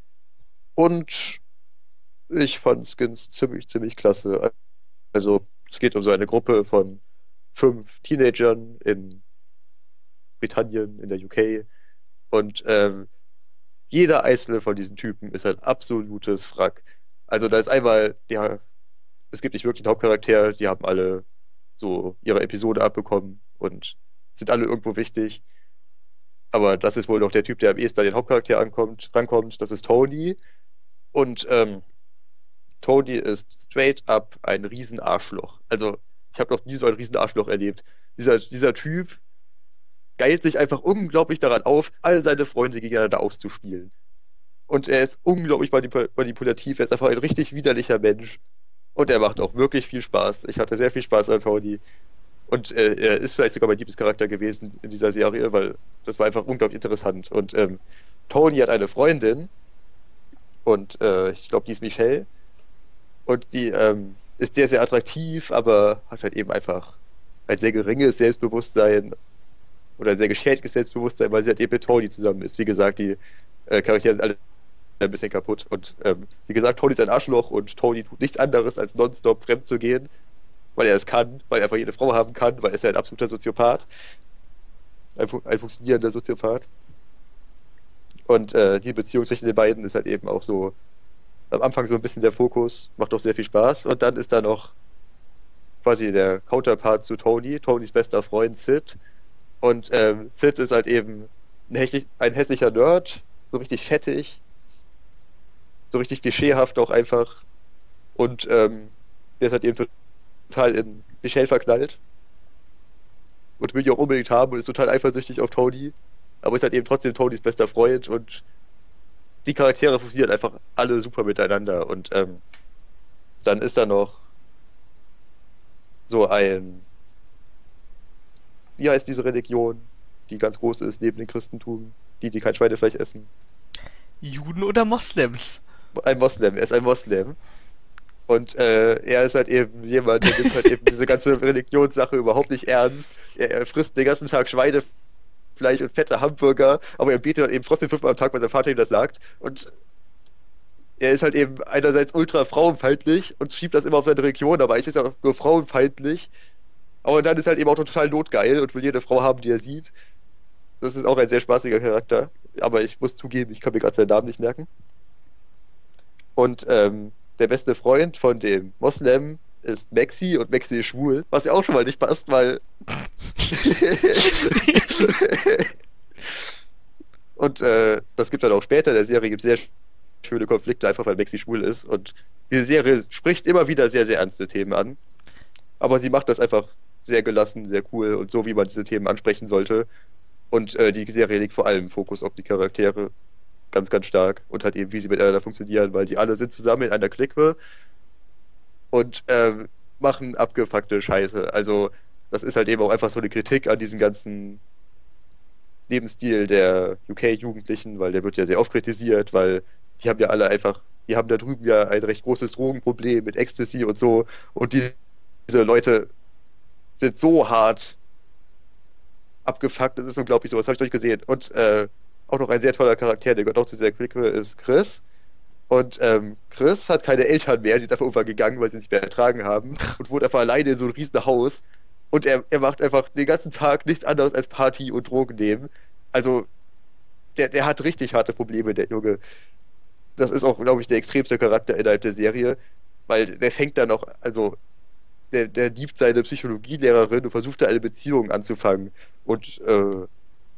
Und ich fand Skins ziemlich, ziemlich klasse. Also es geht um so eine Gruppe von fünf Teenagern in Britannien, in der U K. Und ähm, jeder einzelne von diesen Typen ist ein absolutes Wrack. Also da ist einmal, ja, es gibt nicht wirklich einen Hauptcharakter, die haben alle so ihre Episode abbekommen und sind alle irgendwo wichtig. Aber das ist wohl noch der Typ, der am ehesten an den Hauptcharakter ankommt, rankommt. Das ist Tony. Und ähm, Tony ist straight up ein Riesenarschloch. Also ich habe noch nie so ein Riesenarschloch erlebt. Dieser, dieser Typ geilt sich einfach unglaublich daran auf, all seine Freunde gegeneinander auszuspielen. Und er ist unglaublich manip- manipulativ. Er ist einfach ein richtig widerlicher Mensch. Und er macht auch wirklich viel Spaß. Ich hatte sehr viel Spaß an Tony. Und äh, er ist vielleicht sogar mein Lieblingscharakter gewesen in dieser Serie, weil das war einfach unglaublich interessant. Und ähm, Tony hat eine Freundin. Und äh, ich glaube, die ist Michelle. Und die ähm, ist sehr, sehr attraktiv, aber hat halt eben einfach ein sehr geringes Selbstbewusstsein oder ein sehr geschädigtes Selbstbewusstsein, weil sie halt eben mit Tony zusammen ist. Wie gesagt, die äh, Charaktere sind alle ein bisschen kaputt. Und ähm, wie gesagt, Tony ist ein Arschloch und Tony tut nichts anderes, als nonstop fremd zu gehen, weil er es kann, weil er einfach jede Frau haben kann, weil er ist ja ein absoluter Soziopath. Ein, fu- ein funktionierender Soziopath. Und äh, die Beziehung zwischen den beiden ist halt eben auch so am Anfang so ein bisschen der Fokus, macht doch sehr viel Spaß. Und dann ist da noch quasi der Counterpart zu Tony, Tonys bester Freund Sid. Und ähm, Sid ist halt eben ein, hässlich, ein hässlicher Nerd, so richtig fettig, so richtig klischeehaft auch einfach. Und ähm, der ist halt eben total in Michelle verknallt und will die auch unbedingt haben und ist total eifersüchtig auf Tony. Aber ist halt eben trotzdem Tonys bester Freund und die Charaktere funktionieren einfach alle super miteinander. Und ähm, dann ist da noch so ein, wie heißt diese Religion, die ganz groß ist neben dem Christentum, die, die kein Schweinefleisch essen. Juden oder Moslems? Ein Moslem, er ist ein Moslem. Und äh, er ist halt eben jemand, der nimmt halt eben diese ganze Religionssache überhaupt nicht ernst. Er, er frisst den ganzen Tag Schweinefleisch und fette Hamburger, aber er betet halt eben trotzdem fünfmal am Tag, weil sein Vater ihm das sagt. Und er ist halt eben einerseits ultra frauenfeindlich und schiebt das immer auf seine Religion, aber eigentlich ist er auch nur frauenfeindlich. Aber dann ist er halt eben auch total notgeil und will jede Frau haben, die er sieht. Das ist auch ein sehr spaßiger Charakter. Aber ich muss zugeben, ich kann mir gerade seinen Namen nicht merken. Und ähm, der beste Freund von dem Moslem ist Maxi und Maxi ist schwul, was ja auch schon mal nicht passt, weil und äh, das gibt dann auch später in der Serie, gibt sehr schöne Konflikte, einfach weil Maxi schwul ist. Und diese Serie spricht immer wieder sehr, sehr ernste Themen an. Aber sie macht das einfach sehr gelassen, sehr cool und so, wie man diese Themen ansprechen sollte. Und äh, die Serie legt vor allem Fokus auf die Charaktere ganz, ganz stark und halt eben, wie sie miteinander funktionieren, weil die alle sind zusammen in einer Clique und äh, machen abgefuckte Scheiße. Also das ist halt eben auch einfach so eine Kritik an diesen ganzen Lebensstil der U K-Jugendlichen, weil der wird ja sehr oft kritisiert, weil die haben ja alle einfach, die haben da drüben ja ein recht großes Drogenproblem mit Ecstasy und so und die, diese Leute sind so hart abgefuckt, das ist unglaublich so, das habe ich durchgesehen. Und äh, auch noch ein sehr toller Charakter, der gehört auch zu dieser Clique, ist Chris. Und ähm, Chris hat keine Eltern mehr, die sind einfach irgendwann gegangen, weil sie sich mehr ertragen haben und wohnt einfach alleine in so einem riesen Haus. Und er, er macht einfach den ganzen Tag nichts anderes als Party und Drogen nehmen. Also, der, der hat richtig harte Probleme, der Junge. Das ist auch, glaube ich, der extremste Charakter innerhalb der Serie, weil der fängt dann auch, also, der, der liebt seine Psychologielehrerin und versucht da eine Beziehung anzufangen. Und äh,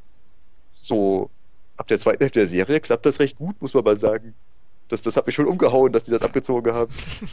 so ab der zweiten Hälfte der Serie klappt das recht gut, muss man mal sagen. Das, das hat mich schon umgehauen, dass die das abgezogen haben.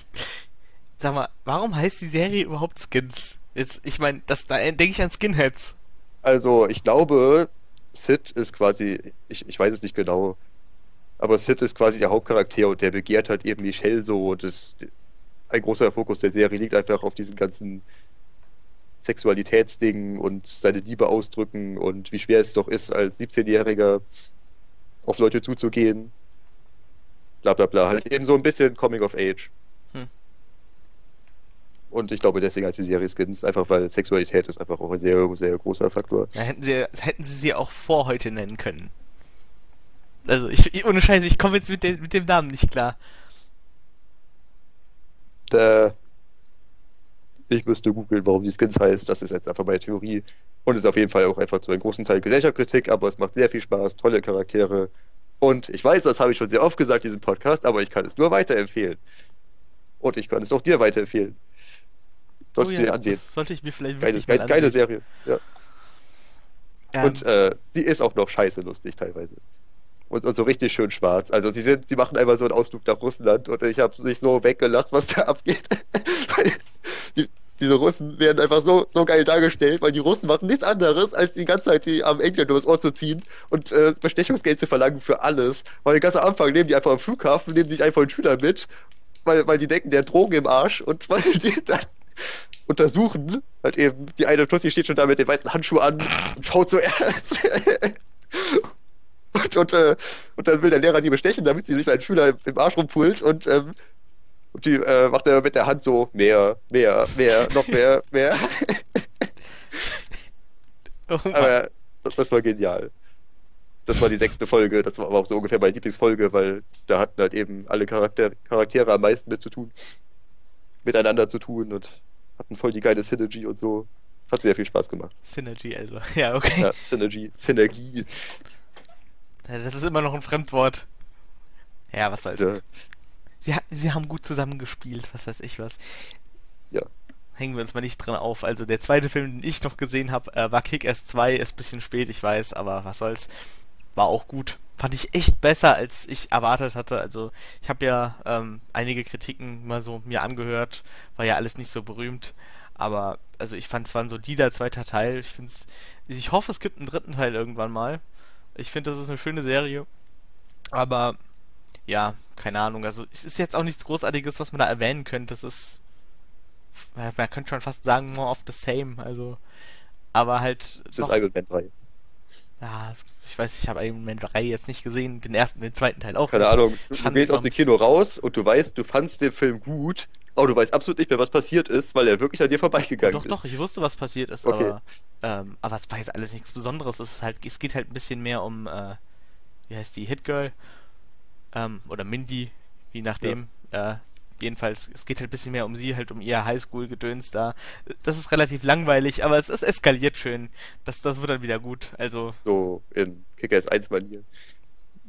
Sag mal, warum heißt die Serie überhaupt Skins? Jetzt, ich meine, das da denke ich an Skinheads. Also, ich glaube, Sid ist quasi, ich, ich weiß es nicht genau, aber Sid ist quasi der Hauptcharakter und der begehrt halt eben Michelle so. Und das, ein großer Fokus der Serie liegt einfach auf diesen ganzen Sexualitätsdingen und seine Liebe ausdrücken und wie schwer es doch ist, als siebzehnjähriger auf Leute zuzugehen. Bla bla bla. Halt eben so ein bisschen Coming of Age. Hm. Und ich glaube deswegen als die Serie Skins, einfach weil Sexualität ist einfach auch ein sehr, sehr großer Faktor. Da hätten sie, hätten sie sie auch vor heute nennen können. Also, ich, ohne Scheiße, ich komme jetzt mit, den, mit dem Namen nicht klar. Da, ich müsste googeln, warum die Skins heißt. Das ist jetzt einfach meine Theorie. Und ist auf jeden Fall auch einfach zu einem großen Teil Gesellschaftskritik, aber es macht sehr viel Spaß, tolle Charaktere. Und ich weiß, das habe ich schon sehr oft gesagt in diesem Podcast, aber ich kann es nur weiterempfehlen. Und ich kann es auch dir weiterempfehlen. Solltest oh du ja, dir ansehen. Sollte ich mir vielleicht geile, wirklich mal geile, geile Serie, ja. Ähm, und äh, sie ist auch noch scheiße lustig teilweise. Und, und so richtig schön schwarz. Also sie sind, sie machen einfach so einen Ausflug nach Russland und ich habe mich so weggelacht, was da abgeht. Weil die, diese Russen werden einfach so, so geil dargestellt, weil die Russen machen nichts anderes, als die ganze Zeit die am Engländer durchs Ohr zu ziehen und äh, Bestechungsgeld zu verlangen für alles. Weil ganz am Anfang nehmen die einfach am Flughafen, nehmen sich einfach einen Schüler mit, weil, weil die denken, der hat Drogen im Arsch und weil die dann untersuchen, halt eben, die eine Tussi steht schon da mit den weißen Handschuhen an und schaut so ernst. und, und, äh, und dann will der Lehrer die bestechen, damit sie sich seinen Schüler im Arsch rumpult und, ähm, und die äh, macht er mit der Hand so mehr, mehr, mehr, noch mehr, mehr. oh aber das, das war genial. Das war die sechste Folge, das war aber auch so ungefähr meine Lieblingsfolge, weil da hatten halt eben alle Charakter Charaktere am meisten mit zu tun. Miteinander zu tun und hatten voll die geile Synergy und so. Hat sehr viel Spaß gemacht. Synergy, also. Ja, okay. Ja, Synergy. Synergie. Ja, das ist immer noch ein Fremdwort. Ja, was soll's. Ja. Sie, sie haben gut zusammengespielt, was weiß ich was. Ja. Hängen wir uns mal nicht dran auf. Also der zweite Film, den ich noch gesehen habe, äh, war Kick-Ass zwei. Ist ein bisschen spät, ich weiß, aber was soll's. War auch gut. Fand ich echt besser, als ich erwartet hatte. Also ich habe ja ähm, einige Kritiken mal so mir angehört. War ja alles nicht so berühmt. Aber also ich fand es war ein solider zweiter Teil. Ich find's, ich hoffe, es gibt einen dritten Teil irgendwann mal. Ich finde, das ist eine schöne Serie. Aber ja, keine Ahnung. Also es ist jetzt auch nichts Großartiges, was man da erwähnen könnte. Es ist, man könnte schon fast sagen, more of the same. Also, aber halt. Es ist Iron Man drei. Ja, ich weiß, ich habe Iron Man drei jetzt nicht gesehen, den ersten, den zweiten Teil auch Keine nicht. Ahnung, du, du Schande gehst aus über dem Kino raus und du weißt, du fandst den Film gut, aber du weißt absolut nicht mehr, was passiert ist, weil er wirklich an dir vorbeigegangen Doch, ist. doch, ich wusste, was passiert ist, Okay. aber ähm, aber es war jetzt alles nichts Besonderes. Es ist halt, es geht halt ein bisschen mehr um, äh, wie heißt die, Hit Girl ähm, oder Mindy, je nachdem. Äh, jedenfalls, es geht halt ein bisschen mehr um sie, halt um ihr Highschool-Gedöns da. Das ist relativ langweilig, aber es, es eskaliert schön. Das, das wird dann wieder gut. Also So in Kick-Ass eins Manier.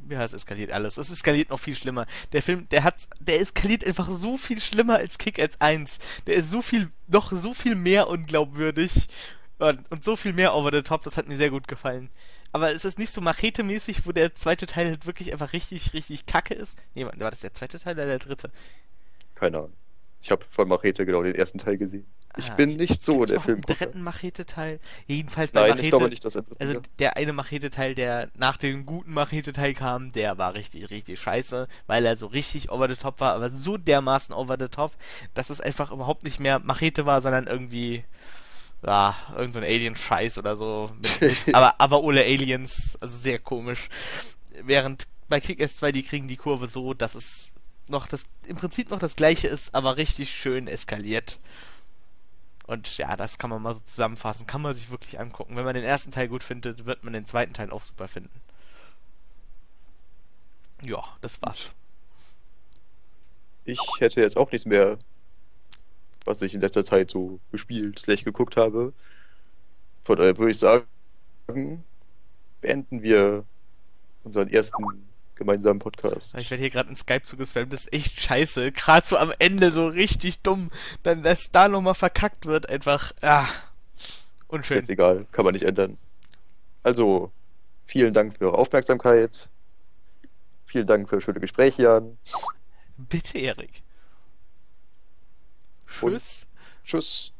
ja, es eskaliert alles. Es eskaliert noch viel schlimmer. Der Film, der hat, der eskaliert einfach so viel schlimmer als Kick-Ass eins. Der ist so viel, noch so viel mehr unglaubwürdig und, und so viel mehr over the top. Das hat mir sehr gut gefallen. Aber es ist nicht so Machete-mäßig, wo der zweite Teil halt wirklich einfach richtig, richtig kacke ist. Nee, war das der zweite Teil oder der dritte? Keine Ahnung. Ich habe von Machete genau den ersten Teil gesehen. Ich Ah, bin ich- nicht so gibt's der noch einen Filmgucker. dritten Machete-Teil? Jedenfalls bei Nein, Machete, ich glaube nicht, dass er dritte also ist. der eine Machete-Teil, der nach dem guten Machete-Teil kam, der war richtig, richtig scheiße, weil er so richtig over the top war, aber so dermaßen over the top, dass es einfach überhaupt nicht mehr Machete war, sondern irgendwie, ja, irgend so ein Alien-Scheiß oder so. Mit, mit, aber, aber ohne Aliens, also sehr komisch. Während bei Kick-Ass zwei, die kriegen die Kurve so, dass es noch das, im Prinzip noch das gleiche ist, aber richtig schön eskaliert. Und ja, das kann man mal so zusammenfassen, kann man sich wirklich angucken. Wenn man den ersten Teil gut findet, wird man den zweiten Teil auch super finden. Ja, das war's. Ich hätte jetzt auch nichts mehr, was ich in letzter Zeit so gespielt, slash geguckt habe. Von daher würde ich sagen, beenden wir unseren ersten gemeinsamen Podcast. Ich werde hier gerade in Skype zugespammt, das ist echt scheiße. Gerade so am Ende so richtig dumm, dann dass da nochmal verkackt wird, einfach, ah, Ist unschön. jetzt egal, kann man nicht ändern. Also, vielen Dank für eure Aufmerksamkeit. Vielen Dank für das schöne Gespräch, Jan. Bitte, Erik. Und- Tschüss. Tschüss.